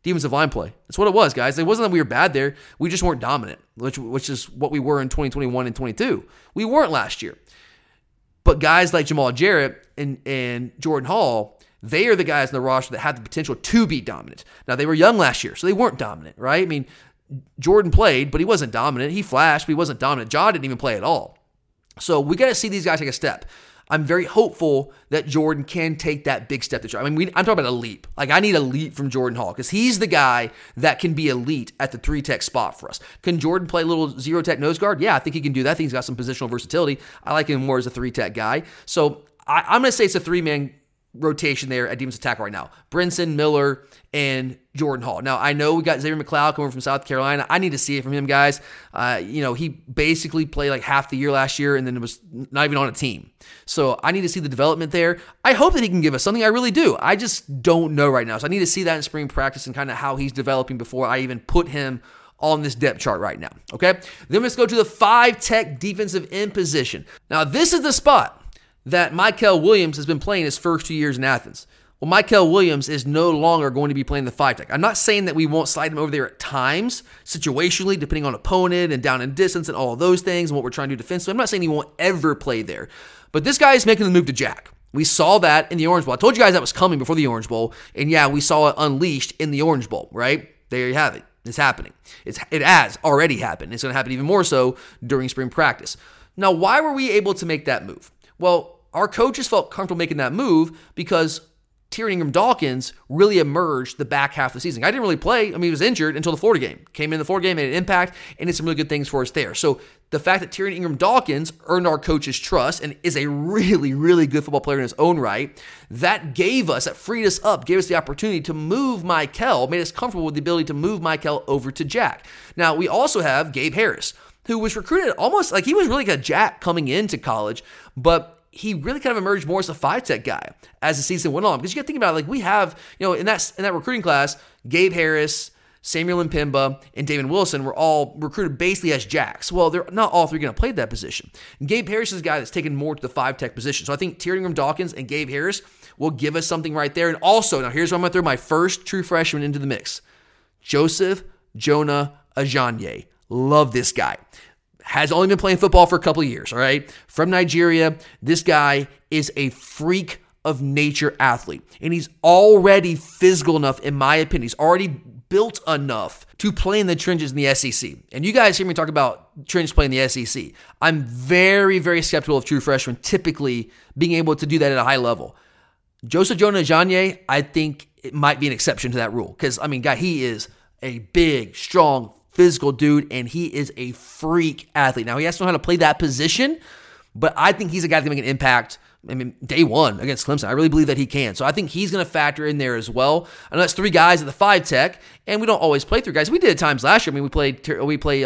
defensive line play. That's what it was, guys. It wasn't that we were bad there. We just weren't dominant, which is what we were in 2021 and 22. We weren't last year. But guys like Jamal Jarrett and Jordan Hall, they are the guys in the roster that have the potential to be dominant. Now, they were young last year, so they weren't dominant, right? I mean, Jordan played, but he wasn't dominant. He flashed, but he wasn't dominant. Ja didn't even play at all. So we got to see these guys take a step. I'm very hopeful that Jordan can take that big step. I mean, I'm talking about a leap. Like, I need a leap from Jordan Hall because he's the guy that can be elite at the 3-tech spot for us. Can Jordan play a little 0-tech nose guard? Yeah, I think he can do that. I think he's got some positional versatility. I like him more as a 3-tech guy. So I'm going to say it's a 3-man rotation there at defensive tackle right now. Brinson, Miller, and Jordan Hall. Now, I know we got Xavier McLeod coming from South Carolina. I need to see it from him, guys. He basically played like half the year last year and then was not even on a team. So I need to see the development there. I hope that he can give us something. I really do. I just don't know right now. So I need to see that in spring practice and kind of how he's developing before I even put him on this depth chart right now. Okay? Then let's go to the 5-tech defensive end position. Now, this is the spot that Mykel Williams has been playing his first 2 years in Athens. Well, Mykel Williams is no longer going to be playing the 5-tech. I'm not saying that we won't slide him over there at times, situationally, depending on opponent and down and distance and all of those things and what we're trying to do defensively. I'm not saying he won't ever play there. But this guy is making the move to Jack. We saw that in the Orange Bowl. I told you guys that was coming before the Orange Bowl. And yeah, we saw it unleashed in the Orange Bowl, right? There you have it. It's happening. It has already happened. It's going to happen even more so during spring practice. Now, why were we able to make that move? Well, our coaches felt comfortable making that move because Tyrion Ingram-Dawkins really emerged the back half of the season. I didn't really play. I mean, he was injured until the Florida game. Came in the Florida game, made an impact, and did some really good things for us there. So the fact that Tyrion Ingram-Dawkins earned our coach's trust and is a really, really good football player in his own right, that freed us up, gave us the opportunity to move Mykel, made us comfortable with the ability to move Mykel over to Jack. Now, we also have Gabe Harris, who was recruited almost like he was really like a Jack coming into college, but he really kind of emerged more as a 5-tech guy as the season went on. Because you got to think about it, like we have, in that recruiting class, Gabe Harris, Samuel Mpemba, and David Wilson were all recruited basically as Jacks. Well, they're not all three going to play that position. And Gabe Harris is a guy that's taken more to the 5-tech position. So I think Tyrion Ingram-Dawkins and Gabe Harris will give us something right there. And also, now here's where I'm going to throw my first true freshman into the mix. Joseph Jonah Ajayi. Love this guy. Has only been playing football for a couple of years, all right? From Nigeria, this guy is a freak of nature athlete. And he's already physical enough, in my opinion. He's already built enough to play in the trenches in the SEC. And you guys hear me talk about trench play in the SEC. I'm very, very skeptical of true freshmen typically being able to do that at a high level. Joseph Jonah Ajayi, I think it might be an exception to that rule. Because, he is a big, strong, physical dude, and he is a freak athlete. Now, he has to know how to play that position, but I think he's a guy that can make an impact, day one against Clemson. I really believe that he can. So I think he's going to factor in there as well. I know that's 3 guys at the 5-tech, and we don't always play 3 guys. We did at times last year. We played TID, we played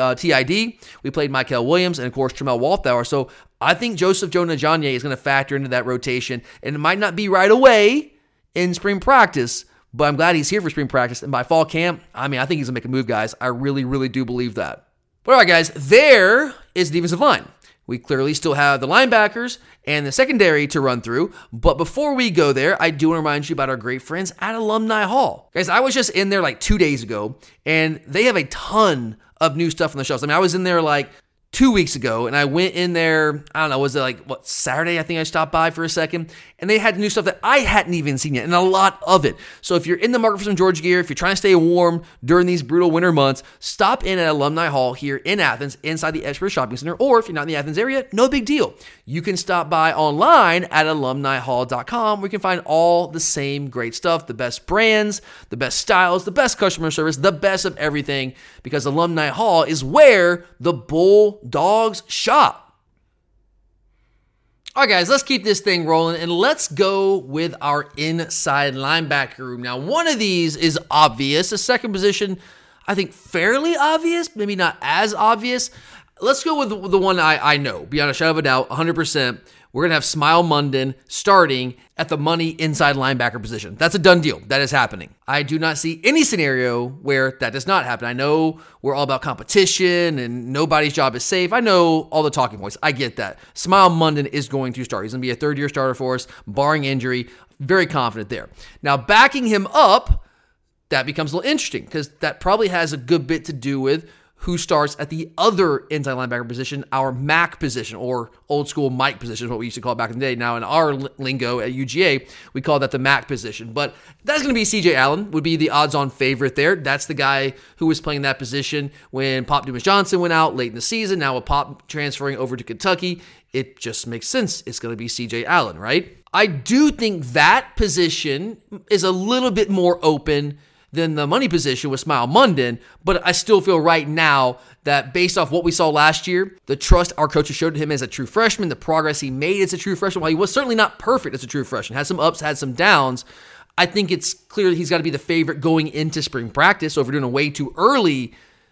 Mykel Williams, and of course, Tramel Walthour. So I think Joseph Jonah Ajayi is going to factor into that rotation, and it might not be right away in spring practice, but I'm glad he's here for spring practice. And by fall camp, I think he's going to make a move, guys. I really, really do believe that. But all right, guys, there is the defensive line. We clearly still have the linebackers and the secondary to run through. But before we go there, I do want to remind you about our great friends at Alumni Hall. Guys, I was just in there like 2 days ago, and they have a ton of new stuff on the shelves. I was in there like 2 weeks ago, and I went in there, was it Saturday? I think I stopped by for a second, and they had new stuff that I hadn't even seen yet, and a lot of it. So if you're in the market for some Georgia gear, if you're trying to stay warm during these brutal winter months, stop in at Alumni Hall here in Athens, inside the Express Shopping Center, or if you're not in the Athens area, no big deal. You can stop by online at alumnihall.com, where you can find all the same great stuff, the best brands, the best styles, the best customer service, the best of everything, because Alumni Hall is where the Bulldogs shop. All right, guys, let's keep this thing rolling, and let's go with our inside linebacker room. Now, one of these is obvious. The second position, I think, fairly obvious, maybe not as obvious. Let's go with the one I know, beyond a shadow of a doubt, 100%. We're going to have Smile Munden starting at the money inside linebacker position. That's a done deal. That is happening. I do not see any scenario where that does not happen. I know we're all about competition and nobody's job is safe. I know all the talking points. I get that. Smile Munden is going to start. He's going to be a third-year starter for us, barring injury. Very confident there. Now, backing him up, that becomes a little interesting because that probably has a good bit to do with who starts at the other inside linebacker position, our MAC position, or old school Mike position is what we used to call it back in the day. Now in our lingo at UGA, we call that the MAC position. But that's going to be CJ Allen, would be the odds-on favorite there. That's the guy who was playing that position when Pop Dumas-Johnson went out late in the season. Now with Pop transferring over to Kentucky, it just makes sense. It's going to be CJ Allen, right? I do think that position is a little bit more open than the money position with Smile Munden, but I still feel right now that based off what we saw last year, the trust our coaches showed him as a true freshman, the progress he made as a true freshman, while he was certainly not perfect as a true freshman, had some ups, had some downs, I think it's clear that he's got to be the favorite going into spring practice. So if we're doing a way too early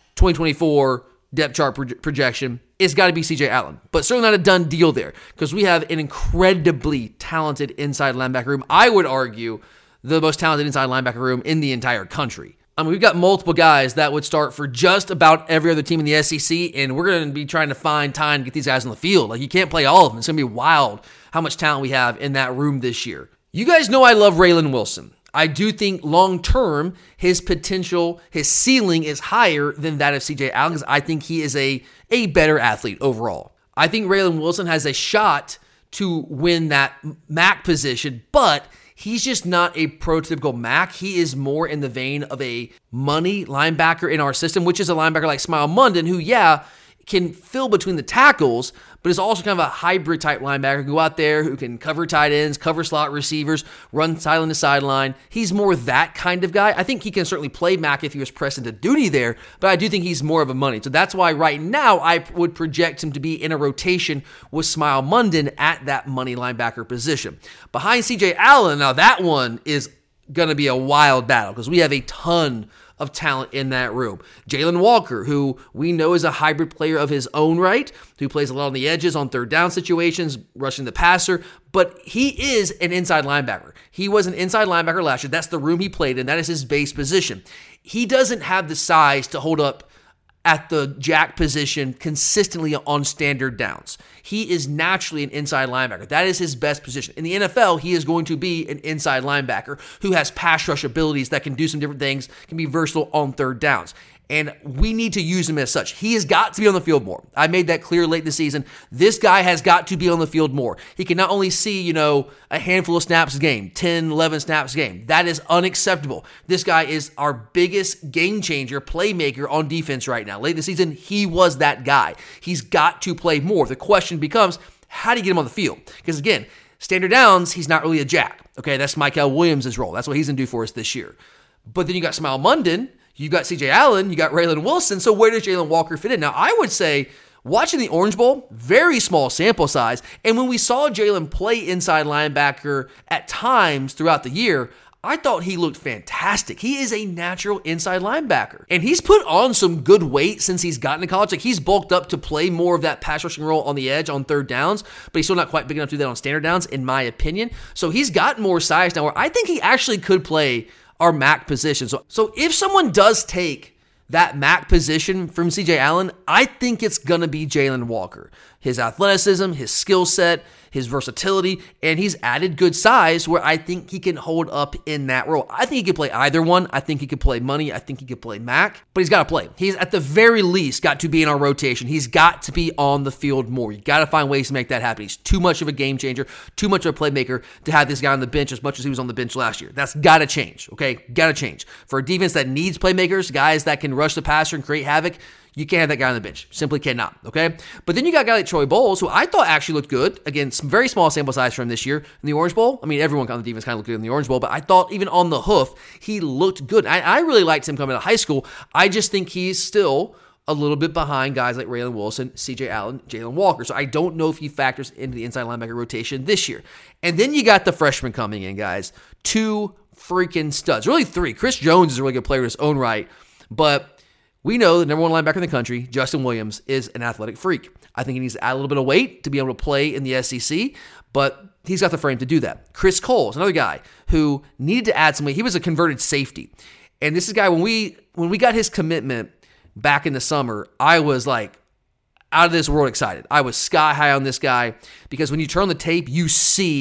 2024 depth chart projection, it's got to be CJ Allen. But certainly not a done deal there because we have an incredibly talented inside linebacker room. I would argue the most talented inside linebacker room in the entire country. I mean, we've got multiple guys that would start for just about every other team in the SEC, and we're going to be trying to find time to get these guys on the field. Like, you can't play all of them. It's going to be wild how much talent we have in that room this year. You guys know I love Raylan Wilson. I do think long-term, his potential, his ceiling is higher than that of CJ Allen because I think he is a better athlete overall. I think Raylan Wilson has a shot to win that MAC position, but he's just not a prototypical MAC. He is more in the vein of a money linebacker in our system, which is a linebacker like Smile Munden, who, can fill between the tackles, but is also kind of a hybrid type linebacker, go out there who can cover tight ends, cover slot receivers, run sideline to sideline. He's more that kind of guy. I think he can certainly play MAC if he was pressed into duty there, but I do think he's more of a money. So that's why right now I would project him to be in a rotation with Smile Munden at that money linebacker position. Behind CJ Allen, now that one is going to be a wild battle because we have a ton of talent in that room. Jalen Walker, who we know is a hybrid player of his own right, who plays a lot on the edges on third down situations, rushing the passer, but he is an inside linebacker. He was an inside linebacker last year. That's the room he played in. That is his base position. He doesn't have the size to hold up at the jack position consistently on standard downs. He is naturally an inside linebacker. That is his best position. In the NFL, he is going to be an inside linebacker who has pass rush abilities that can do some different things, can be versatile on third downs. And we need to use him as such. He has got to be on the field more. I made that clear late in the season. This guy has got to be on the field more. He can not only see, a handful of snaps a game, 10, 11 snaps a game. That is unacceptable. This guy is our biggest game changer, playmaker on defense right now. Late in the season, he was that guy. He's got to play more. The question becomes, how do you get him on the field? Because again, standard downs, he's not really a jack. Okay, that's Michael Williams' role. That's what he's going to do for us this year. But then you got Smile Munden, you got CJ Allen, you got Raylan Wilson, so where does Jalen Walker fit in? Now, I would say, watching the Orange Bowl, very small sample size, and when we saw Jalen play inside linebacker at times throughout the year, I thought he looked fantastic. He is a natural inside linebacker, and he's put on some good weight since he's gotten to college. Like, he's bulked up to play more of that pass rushing role on the edge on third downs, but he's still not quite big enough to do that on standard downs, in my opinion. So he's got more size now where I think he actually could play our MAC position. So if someone does take that MAC position from CJ Allen, I think it's going to be Jalen Walker. His athleticism, his skill set, his versatility, and he's added good size where I think he can hold up in that role. I think he could play either one. I think he could play money. I think he could play MAC, but he's got to play. He's at the very least got to be in our rotation. He's got to be on the field more. You got to find ways to make that happen. He's too much of a game changer, too much of a playmaker to have this guy on the bench as much as he was on the bench last year. That's got to change, okay? Got to change. For a defense that needs playmakers, guys that can rush the passer and create havoc, you can't have that guy on the bench. Simply cannot, okay? But then you got a guy like Troy Bowles, who I thought actually looked good. Again, some very small sample size for him this year in the Orange Bowl. I mean, everyone on the defense kind of looked good in the Orange Bowl, but I thought even on the hoof, he looked good. I really liked him coming out of high school. I just think he's still a little bit behind guys like Raylan Wilson, CJ Allen, Jalen Walker. So I don't know if he factors into the inside linebacker rotation this year. And then you got the freshmen coming in, guys. 2 freaking studs. Really 3. Chris Jones is a really good player in his own right, but we know the number 1 linebacker in the country, Justin Williams, is an athletic freak. I think he needs to add a little bit of weight to be able to play in the SEC, but he's got the frame to do that. Chris Cole is another guy who needed to add some weight. He was a converted safety. And this is a guy, when we got his commitment back in the summer, I was like out of this world excited. I was sky high on this guy because when you turn the tape, you see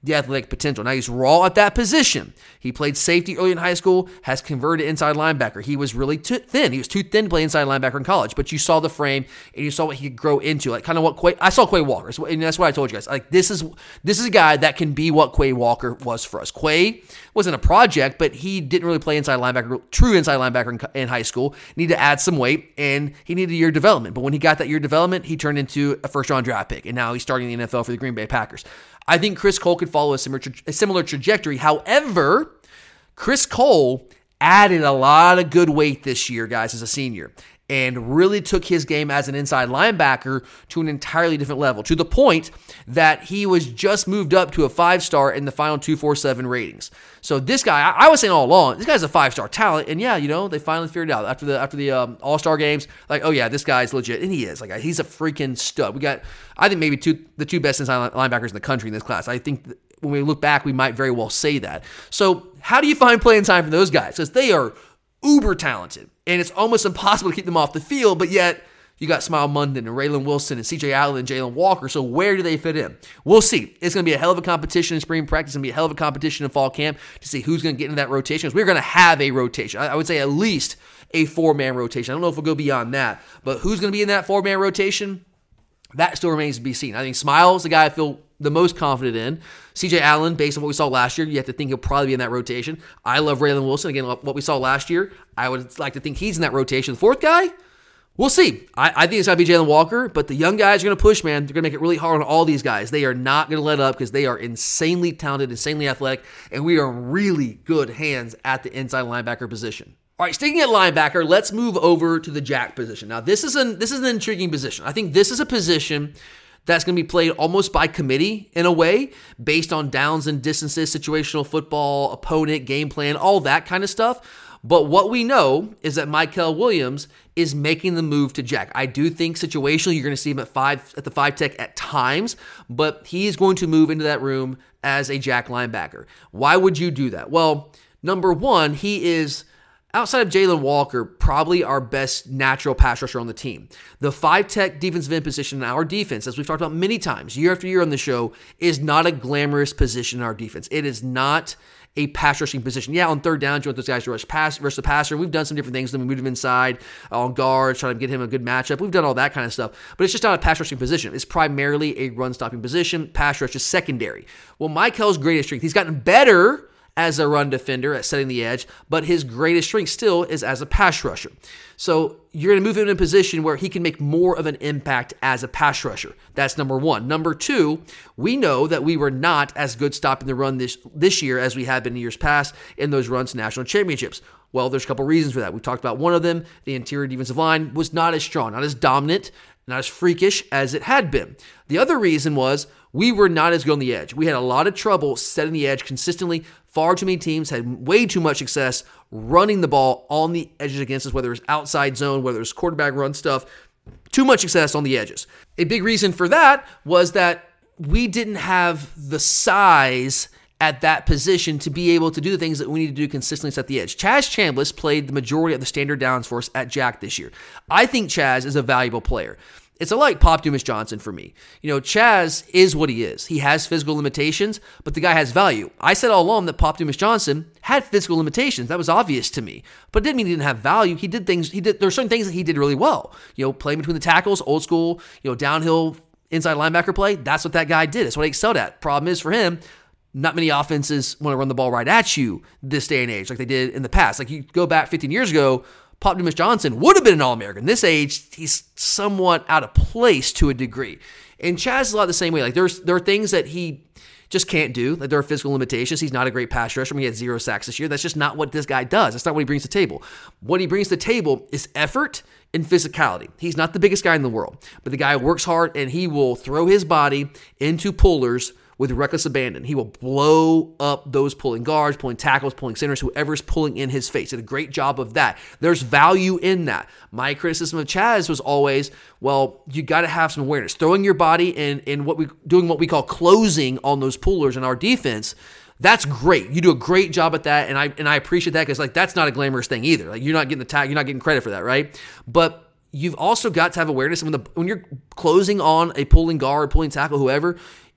the athletic potential. Now he's raw at that position. He played safety early in high school, has converted inside linebacker. He was really thin. He was too thin to play inside linebacker in college, but you saw the frame and you saw what he could grow into. Like kind of what I saw Quay Walker, and that's what I told you guys. Like this is a guy that can be what Quay Walker was for us. Quay wasn't a project, but he didn't really play inside linebacker, true inside linebacker in high school. Needed to add some weight, and he needed a year of development. But when he got that year of development, he turned into a first-round draft pick, and now he's starting in the NFL for the Green Bay Packers. I think Chris Cole could follow a similar trajectory. However, Chris Cole added a lot of good weight this year, guys, as a senior, and really took his game as an inside linebacker to an entirely different level, to the point that he was just moved up to a 5-star in the final 247 ratings. So this guy, I was saying all along, this guy's a 5-star talent, and yeah, they finally figured it out after the All-Star games. Like, oh yeah, this guy's legit, and he is. Like, he's a freaking stud. We got, I think, maybe the two best inside linebackers in the country in this class. I think when we look back, we might very well say that. So how do you find playing time for those guys? Because they are uber talented, and it's almost impossible to keep them off the field, but yet you got Smile Munden and Raylan Wilson and C.J. Allen and Jalen Walker, so where do they fit in? We'll see. It's going to be a hell of a competition in spring practice. It's going to be a hell of a competition in fall camp to see who's going to get into that rotation, because we're going to have a rotation. I would say at least a 4-man rotation. I don't know if we'll go beyond that, but who's going to be in that 4-man rotation? That still remains to be seen. I think Smile is the guy I feel the most confident in. C.J. Allen, based on what we saw last year, you have to think he'll probably be in that rotation. I love Raylan Wilson. Again, what we saw last year, I would like to think he's in that rotation. The fourth guy, we'll see. I think it's going to be Jalen Walker, but the young guys are going to push, man. They're going to make it really hard on all these guys. They are not going to let up because they are insanely talented, insanely athletic, and we are in really good hands at the inside linebacker position. All right, sticking at linebacker, let's move over to the jack position. Now, this is an intriguing position. I think this is a position that's going to be played almost by committee in a way, based on downs and distances, situational football, opponent, game plan, all that kind of stuff. But what we know is that Mykel Williams is making the move to jack. I do think situationally you're going to see him at the 5 tech at times, but he is going to move into that room as a jack linebacker. Why would you do that? Well, number one, he is, outside of Jalen Walker, probably our best natural pass rusher on the team. The 5-tech defensive end position in our defense, as we've talked about many times, year after year on the show, is not a glamorous position in our defense. It is not a pass rushing position. Yeah, on third down, you want those guys to rush the passer. We've done some different things. Then we moved him inside on guards, trying to get him a good matchup. We've done all that kind of stuff. But it's just not a pass rushing position. It's primarily a run stopping position. Pass rush is secondary. Well, Mykel's greatest strength, he's gotten better as a run defender at setting the edge, but his greatest strength still is as a pass rusher. So you're going to move him in a position where he can make more of an impact as a pass rusher. That's number one. Number two, we know that we were not as good stopping the run this year as we have been in years past in those runs to national championships. Well, there's a couple reasons for that. We've talked about one of them. The interior defensive line was not as strong, not as dominant, not as freakish as it had been. The other reason was we were not as good on the edge. We had a lot of trouble setting the edge consistently. Far too many teams had way too much success running the ball on the edges against us, whether it's outside zone, whether it's quarterback run stuff. Too much success on the edges. A big reason for that was that we didn't have the size at that position to be able to do the things that we need to do consistently set the edge. Chaz Chambliss played the majority of the standard downs for us at Jack this year. I think Chaz is a valuable player. It's like Pop Dumas Johnson for me. Chaz is what he is. He has physical limitations, but the guy has value. I said all along that Pop Dumas Johnson had physical limitations. That was obvious to me, but it didn't mean he didn't have value. He did things. There are certain things that he did really well. Playing between the tackles, old school, downhill inside linebacker play. That's what that guy did. That's what he excelled at. Problem is for him, not many offenses want to run the ball right at you this day and age like they did in the past. Like you go back 15 years ago, Pop Dumas Johnson would have been an All-American. This age, he's somewhat out of place to a degree. And Chaz is a lot the same way. Like there are things that he just can't do. Like there are physical limitations. He's not a great pass rusher. He had 0 sacks this year. That's just not what this guy does. That's not what he brings to the table. What he brings to the table is effort and physicality. He's not the biggest guy in the world, but the guy works hard and he will throw his body into pullers with reckless abandon. He will blow up those pulling guards, pulling tackles, pulling centers, whoever's pulling in his face. He did a great job of that. There's value in that. My criticism of Chaz was always, well, you got to have some awareness. Throwing your body in doing what we call closing on those pullers in our defense, that's great. You do a great job at that, and I appreciate that because that's not a glamorous thing either. Like you're not getting the tag, you're not getting credit for that, right? But you've also got to have awareness when you're closing on a pulling guard, pulling tackle, whoever.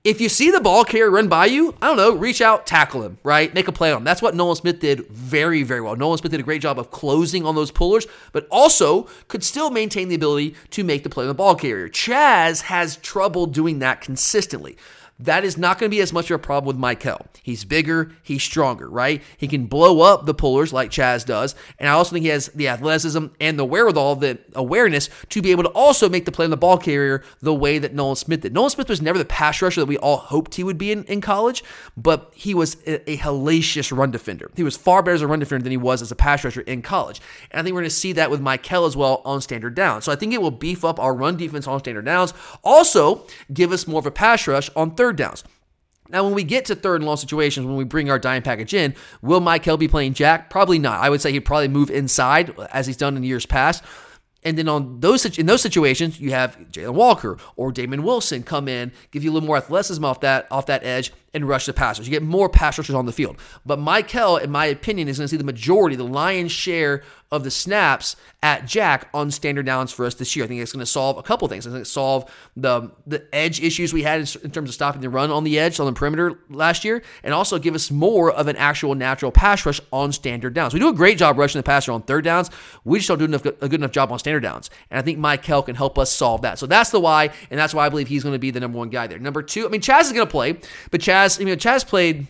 if you see the ball carrier run by you, I don't know, reach out, tackle him, right? Make a play on him. That's what Nolan Smith did very, very well. Nolan Smith did a great job of closing on those pullers, but also could still maintain the ability to make the play on the ball carrier. Chaz has trouble doing that consistently. That is not going to be as much of a problem with Michael. He's bigger, he's stronger, right? He can blow up the pullers like Chaz does, and I also think he has the athleticism and the wherewithal, the awareness to be able to also make the play on the ball carrier the way that Nolan Smith did. Nolan Smith was never the pass rusher that we all hoped he would be in college, but he was a hellacious run defender. He was far better as a run defender than he was as a pass rusher in college, and I think we're going to see that with Michael as well on standard downs. So I think it will beef up our run defense on standard downs, also give us more of a pass rush on third downs. Now, when we get to third and long situations, when we bring our dime package in, will Michael be playing jack? Probably not. I would say he'd probably move inside as he's done in years past. And then in those situations, you have Jalen Walker or Damon Wilson come in, give you a little more athleticism off that edge, and rush the passers. You get more pass rushers on the field. But Michael, in my opinion, is going to see the majority, the lion's share of the snaps at jack on standard downs for us this year. I think it's going to solve a couple things. It's going to solve the edge issues we had in terms of stopping the run on the edge, on the perimeter last year, and also give us more of an actual natural pass rush on standard downs. We do a great job rushing the passer on third downs. We just don't do a good enough job on standard downs. And I think Michael can help us solve that. So that's the why, and that's why I believe he's going to be the number one guy there. Number two, Chaz is going to play, but Chaz played,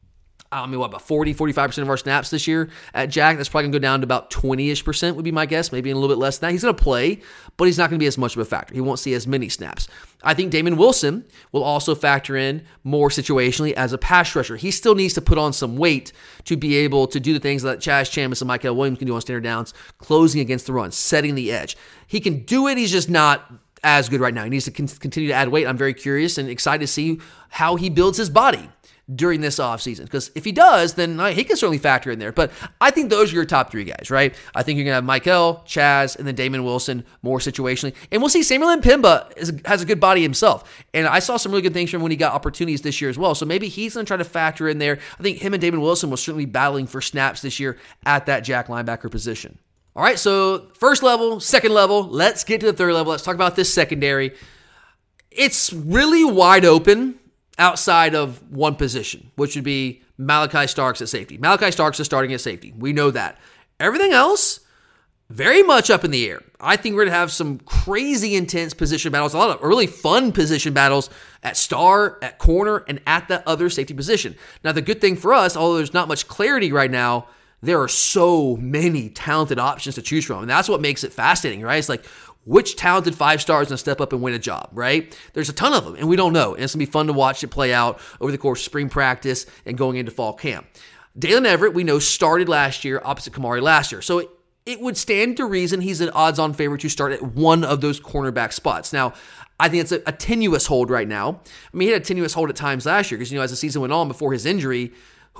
about 40, 45% of our snaps this year at jack. That's probably going to go down to about 20-ish% would be my guess, maybe a little bit less than that. He's going to play, but he's not going to be as much of a factor. He won't see as many snaps. I think Damon Wilson will also factor in more situationally as a pass rusher. He still needs to put on some weight to be able to do the things that Chaz Chambliss and Michael Williams can do on standard downs, closing against the run, setting the edge. He can do it, he's just not as good right now. He needs to continue to add weight. I'm very curious and excited to see how he builds his body during this offseason. Because if he does, then he can certainly factor in there. But I think those are your top three guys, right? I think you're going to have Michael, Chaz, and then Damon Wilson more situationally. And we'll see Samuel Mpimba has a good body himself. And I saw some really good things from when he got opportunities this year as well. So maybe he's going to try to factor in there. I think him and Damon Wilson will certainly be battling for snaps this year at that jack linebacker position. All right, so first level, second level, let's get to the third level. Let's talk about this secondary. It's really wide open outside of one position, which would be Malachi Starks at safety. Malachi Starks is starting at safety. We know that. Everything else, very much up in the air. I think we're going to have some crazy intense position battles, a lot of really fun position battles at star, at corner, and at that other safety position. Now, the good thing for us, although there's not much clarity right now, there are so many talented options to choose from. And that's what makes it fascinating, right? It's like, which talented 5-star is going to step up and win a job, right? There's a ton of them, and we don't know. And it's going to be fun to watch it play out over the course of spring practice and going into fall camp. Dalen Everett, we know, started last year opposite Kamari Lassiter. So it would stand to reason he's an odds-on favorite to start at one of those cornerback spots. Now, I think it's a tenuous hold right now. He had a tenuous hold at times last year because, as the season went on before his injury,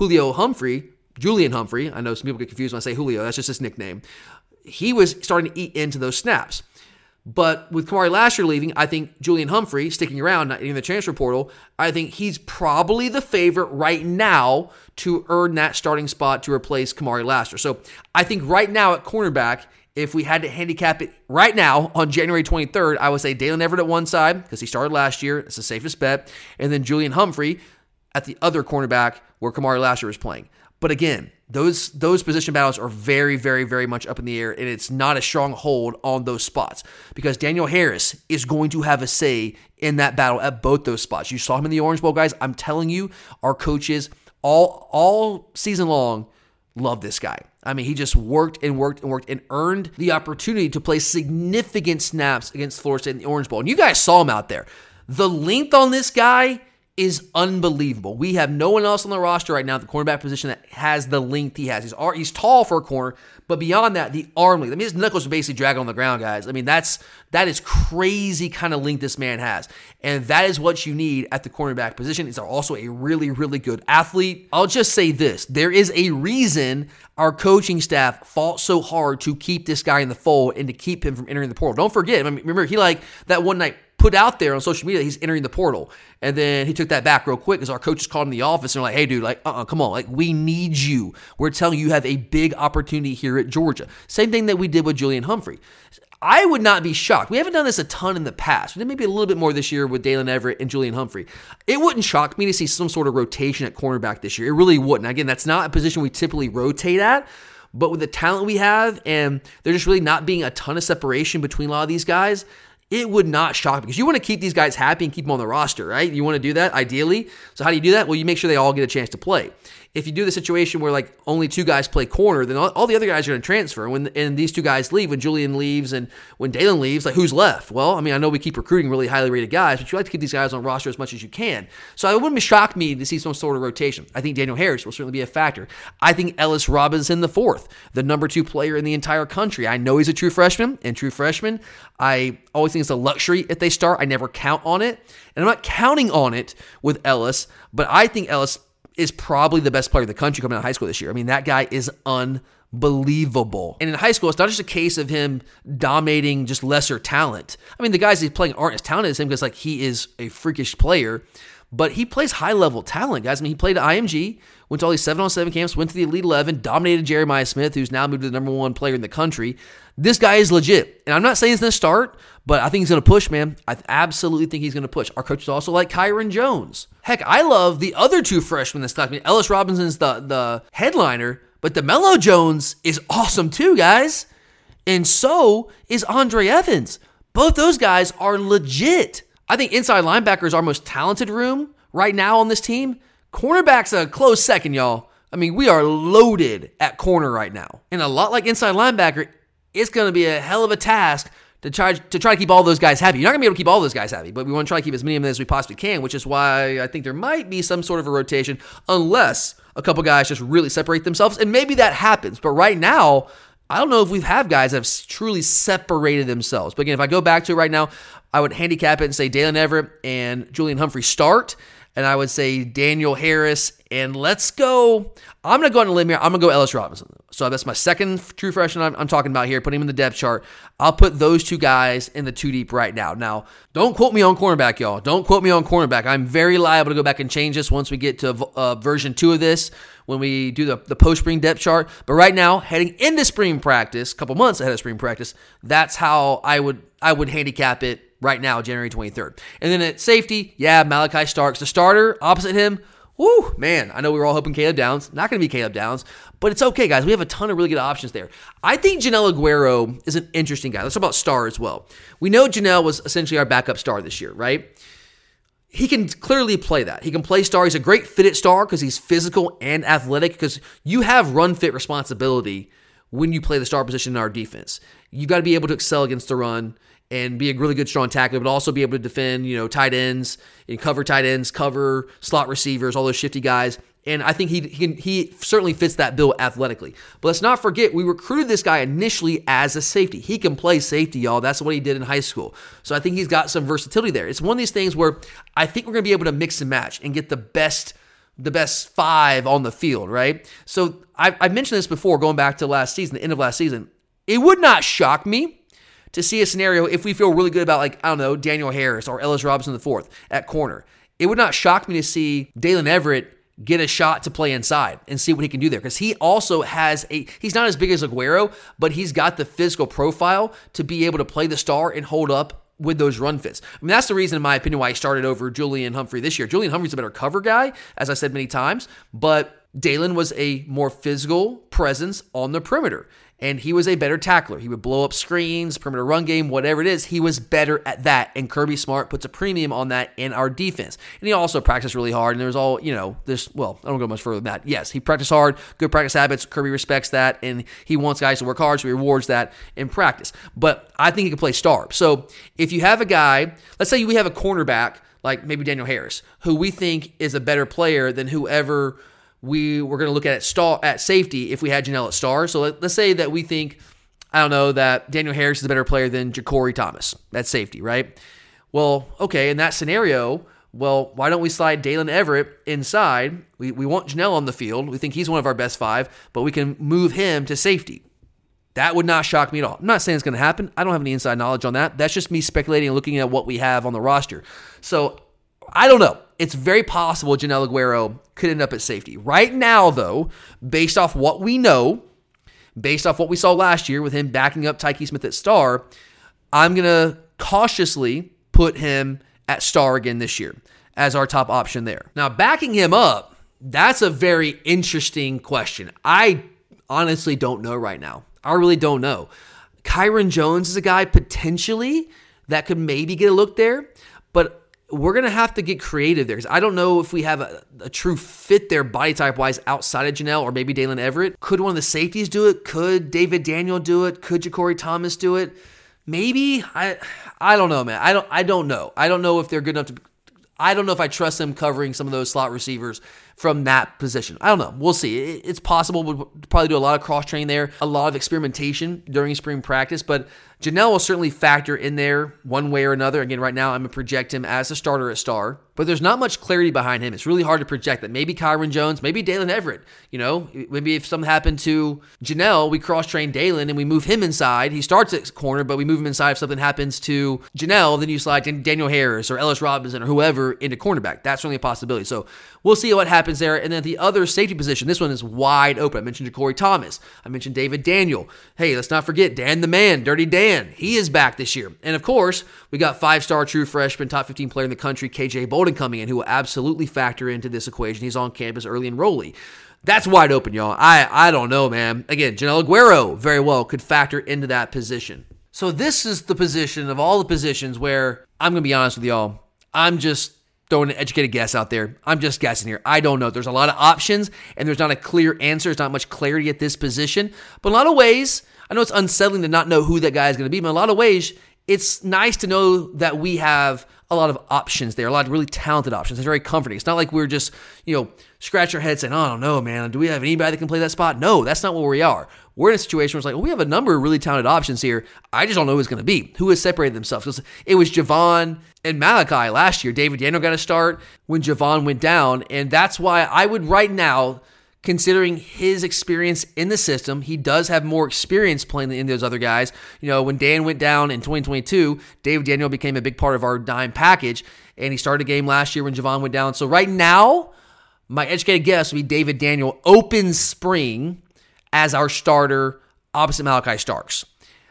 Julian Humphrey, I know some people get confused when I say Julio, that's just his nickname. He was starting to eat into those snaps. But with Kamari Lassiter leaving, I think Julian Humphrey sticking around, not in the transfer portal, I think he's probably the favorite right now to earn that starting spot to replace Kamari Lassiter. So I think right now at cornerback, if we had to handicap it right now on January 23rd, I would say Dalen Everett at one side because he started last year. It's the safest bet. And then Julian Humphrey at the other cornerback where Kamari Lassiter is playing. But again, those position battles are very, very, very much up in the air, and it's not a strong hold on those spots because Daniel Harris is going to have a say in that battle at both those spots. You saw him in the Orange Bowl, guys. I'm telling you, our coaches all season long love this guy. He just worked and earned the opportunity to play significant snaps against Florida State in the Orange Bowl. And you guys saw him out there. The length on this guy is unbelievable. We have no one else on the roster right now at the cornerback position that has the length he has. He's tall for a corner, but beyond that, the arm length. His knuckles are basically dragging on the ground, guys. That is crazy kind of length this man has. And that is what you need at the cornerback position. He's also a really, really good athlete. I'll just say this. There is a reason our coaching staff fought so hard to keep this guy in the fold and to keep him from entering the portal. Don't forget, remember, he that one night put out there on social media he's entering the portal. And then he took that back real quick because our coaches called him in the office and were like, hey, dude, come on. We need you. We're telling you have a big opportunity here at Georgia. Same thing that we did with Julian Humphrey. I would not be shocked. We haven't done this a ton in the past. We did maybe a little bit more this year with Dalen Everett and Julian Humphrey. It wouldn't shock me to see some sort of rotation at cornerback this year. It really wouldn't. Again, that's not a position we typically rotate at, but with the talent we have and there just really not being a ton of separation between a lot of these guys, it would not shock me because you want to keep these guys happy and keep them on the roster, right? You want to do that ideally. So how do you do that? Well, you make sure they all get a chance to play. If you do the situation where like only 2 guys play corner, then all the other guys are going to transfer. And these 2 guys leave, when Julian leaves and when Dalen leaves, like who's left? Well, I mean, I know we keep recruiting really highly rated guys, but you like to keep these guys on roster as much as you can. So it wouldn't shock me to see some sort of rotation. I think Daniel Harris will certainly be a factor. I think Ellis Robinson IV, the number 2 player in the entire country. I know he's a true freshman, and true freshmen, I always think it's a luxury if they start. I never count on it. And I'm not counting on it with Ellis, but I think Ellis is probably the best player in the country coming out of high school this year. I mean, that guy is unbelievable. And in high school, it's not just a case of him dominating just lesser talent. I mean, the guys he's playing aren't as talented as him because like he is a freakish player, but he plays high-level talent, guys. I mean, he played at IMG, went to all these 7-on-7 camps, went to the Elite 11, dominated Jeremiah Smith, who's now moved to the number 1 player in the country. This guy is legit. And I'm not saying he's going to start, but I think he's going to push, man. I absolutely think he's going to push. Our coaches also like Kyron Jones. Heck, I love the other 2 freshmen that stuck me. Ellis Robinson's the headliner, but DeMello Jones is awesome too, guys. And so is Andre Evans. Both those guys are legit. I think inside linebacker is our most talented room right now on this team. Cornerback's a close second, y'all. I mean, we are loaded at corner right now. And a lot like inside linebacker, it's going to be a hell of a task to try to keep all those guys happy. You're not going to be able to keep all those guys happy, but we want to try to keep as many of them as we possibly can, which is why I think there might be some sort of a rotation unless a couple guys just really separate themselves, and maybe that happens. But right now, I don't know if we have guys that have truly separated themselves. But again, if I go back to it right now, I would handicap it and say Dalen Everett and Julian Humphrey start, and I would say Daniel Harris, and let's go. I'm going to go on a limb here. I'm going to go Ellis Robinson. So that's my second true freshman I'm talking about here, putting him in the depth chart. I'll put those 2 guys in the 2 deep right now. Now, don't quote me on cornerback, y'all. Don't quote me on cornerback. I'm very liable to go back and change this once we get to version 2 of this, when we do the post-spring depth chart. But right now, heading into spring practice, a couple months ahead of spring practice, that's how I would handicap it right now, January 23rd. And then at safety, Malachi Starks, the starter. Opposite him, whoo, man, I know we were all hoping Caleb Downs. Not going to be Caleb Downs, but it's okay, guys. We have a ton of really good options there. I think Janelle Aguero is an interesting guy. Let's talk about star as well. We know Janelle was essentially our backup star this year, right? He can clearly play that. He can play star. He's a great fitted star because he's physical and athletic, because you have run fit responsibility when you play the star position in our defense. You've got to be able to excel against the run and be a really good strong tackler, but also be able to defend, tight ends, and cover tight ends, cover slot receivers, all those shifty guys. And I think he certainly fits that bill athletically. But let's not forget, we recruited this guy initially as a safety. He can play safety, y'all. That's what he did in high school. So I think he's got some versatility there. It's one of these things where I think we're going to be able to mix and match and get the best 5 on the field, right? So I've mentioned this before, going back to last season, the end of last season. It would not shock me to see a scenario if we feel really good about, Daniel Harris or Ellis Robinson IV at corner. It would not shock me to see Dalen Everett get a shot to play inside and see what he can do there, because he also has he's not as big as Aguero, but he's got the physical profile to be able to play the star and hold up with those run fits. I mean, that's the reason, in my opinion, why he started over Julian Humphrey this year. Julian Humphrey's a better cover guy, as I said many times, but Dalen was a more physical presence on the perimeter, and he was a better tackler. He would blow up screens, perimeter run game, whatever it is. He was better at that, and Kirby Smart puts a premium on that in our defense. And he also practiced really hard, and there's all, I don't go much further than that. Yes, he practiced hard, good practice habits. Kirby respects that, and he wants guys to work hard, so he rewards that in practice. But I think he can play star. So if you have a guy, let's say we have a cornerback, like maybe Daniel Harris, who we think is a better player than whoever we were going to look at safety if we had Janelle at star. So let's say that we think, that Daniel Harris is a better player than Ja'Cory Thomas. That's safety, right? Well, okay, in that scenario, why don't we slide Dalen Everett inside? We want Janelle on the field. We think he's one of our best 5, but we can move him to safety. That would not shock me at all. I'm not saying it's going to happen. I don't have any inside knowledge on that. That's just me speculating and looking at what we have on the roster. So I don't know. It's very possible Janelle Aguero could end up at safety. Right now, though, based off what we know, based off what we saw last year with him backing up Tyke Smith at star, I'm going to cautiously put him at star again this year as our top option there. Now, backing him up, that's a very interesting question. I honestly don't know right now. I really don't know. Kyron Jones is a guy potentially that could maybe get a look there, but we're going to have to get creative there because I don't know if we have a true fit there body type-wise outside of Janelle or maybe Dalen Everett. Could one of the safeties do it? Could David Daniel do it? Could Ja'Cory Thomas do it? Maybe. I don't know, man. I don't know. I don't know if they're good enough to... I don't know if I trust them covering some of those slot receivers from that position. I don't know. We'll see. It's possible. We'll probably do a lot of cross-training there, a lot of experimentation during spring practice, but Janelle will certainly factor in there one way or another. Again, right now I'm going to project him as a starter at star, but there's not much clarity behind him. It's really hard to project that. Maybe Kyron Jones, maybe Dalen Everett. Maybe if something happened to Janelle, we cross-train Dalen and we move him inside. He starts at corner, but we move him inside. If something happens to Janelle, then you slide Daniel Harris or Ellis Robinson or whoever into cornerback. That's certainly a possibility. So we'll see what happens there. And then the other safety position, this one is wide open. I mentioned Ja'Cory Thomas. I mentioned David Daniel. Hey, let's not forget Dan the Man, Dirty Dan. He is back this year. And of course, we got 5-star true freshman, top 15 player in the country, KJ Bolden coming in, who will absolutely factor into this equation. He's on campus early enrollee. That's wide open, y'all. I don't know, man. Again, Janelle Aguero very well could factor into that position. So this is the position of all the positions where I'm going to be honest with y'all. I'm just throwing an educated guess out there. I'm just guessing here. I don't know. There's a lot of options, and there's not a clear answer. There's not much clarity at this position. But in a lot of ways, I know it's unsettling to not know who that guy is going to be, but in a lot of ways, it's nice to know that we have a lot of options there, a lot of really talented options. It's very comforting. It's not like we're just, scratch our head saying, oh, I don't know, man. Do we have anybody that can play that spot? No, that's not where we are. We're in a situation where it's like, well, we have a number of really talented options here. I just don't know who it's going to be, who has separated themselves. Because it was Javon and Malachi last year. David Daniel got a start when Javon went down, and that's why I would right now, considering his experience in the system, he does have more experience playing than those other guys. When Dan went down in 2022, David Daniel became a big part of our dime package, and he started a game last year when Javon went down. So right now, my educated guess would be David Daniel open spring as our starter opposite Malachi Starks.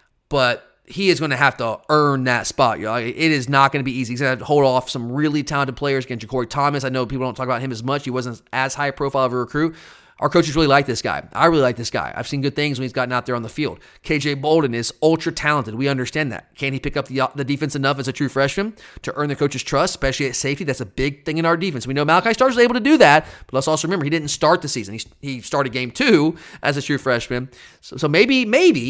But he is going to have to earn that spot. It is not going to be easy. He's going to have to hold off some really talented players against Ja'Cory Thomas. I know people don't talk about him as much. He wasn't as high profile of a recruit. Our coaches really like this guy. I really like this guy. I've seen good things when he's gotten out there on the field. KJ Bolden is ultra talented. We understand that. Can he pick up the defense enough as a true freshman to earn the coach's trust, especially at safety? That's a big thing in our defense. We know Malachi Starks was able to do that, but let's also remember he didn't start the season. He started game 2 as a true freshman. So maybe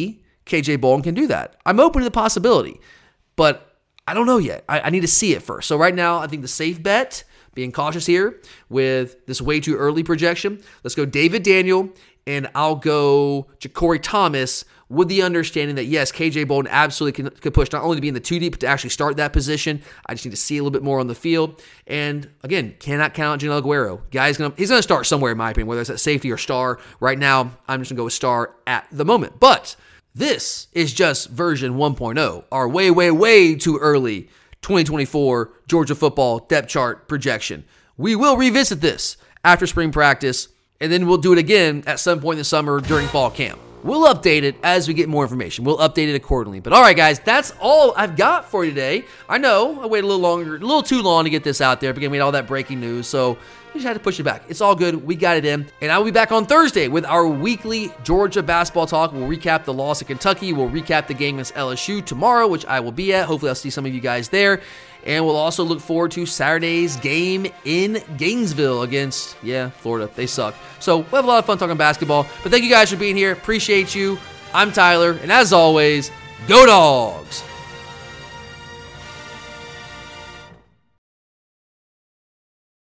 KJ Bolden can do that. I'm open to the possibility, but I don't know yet. I need to see it first. So right now, I think the safe bet, being cautious here with this way too early projection, let's go David Daniel, and I'll go Ja'Cory Thomas with the understanding that, yes, KJ Bolden absolutely could push not only to be in the 2 deep, but to actually start that position. I just need to see a little bit more on the field. And again, cannot count Janelle Aguero. He's going to start somewhere, in my opinion, whether it's at safety or star. Right now, I'm just going to go with star at the moment. But this is just version 1.0, our way, way, way too early 2024 Georgia football depth chart projection. We will revisit this after spring practice, and then we'll do it again at some point in the summer during fall camp. We'll update it as we get more information. We'll update it accordingly. But all right, guys, that's all I've got for you today. I know I waited a little too long to get this out there, because we had all that breaking news, so we just had to push it back. It's all good. We got it in. And I will be back on Thursday with our weekly Georgia basketball talk. We'll recap the loss at Kentucky. We'll recap the game against LSU tomorrow, which I will be at. Hopefully I'll see some of you guys there. And we'll also look forward to Saturday's game in Gainesville against, Florida. They suck. So we'll have a lot of fun talking basketball. But thank you guys for being here. Appreciate you. I'm Tyler. And as always, go Dogs!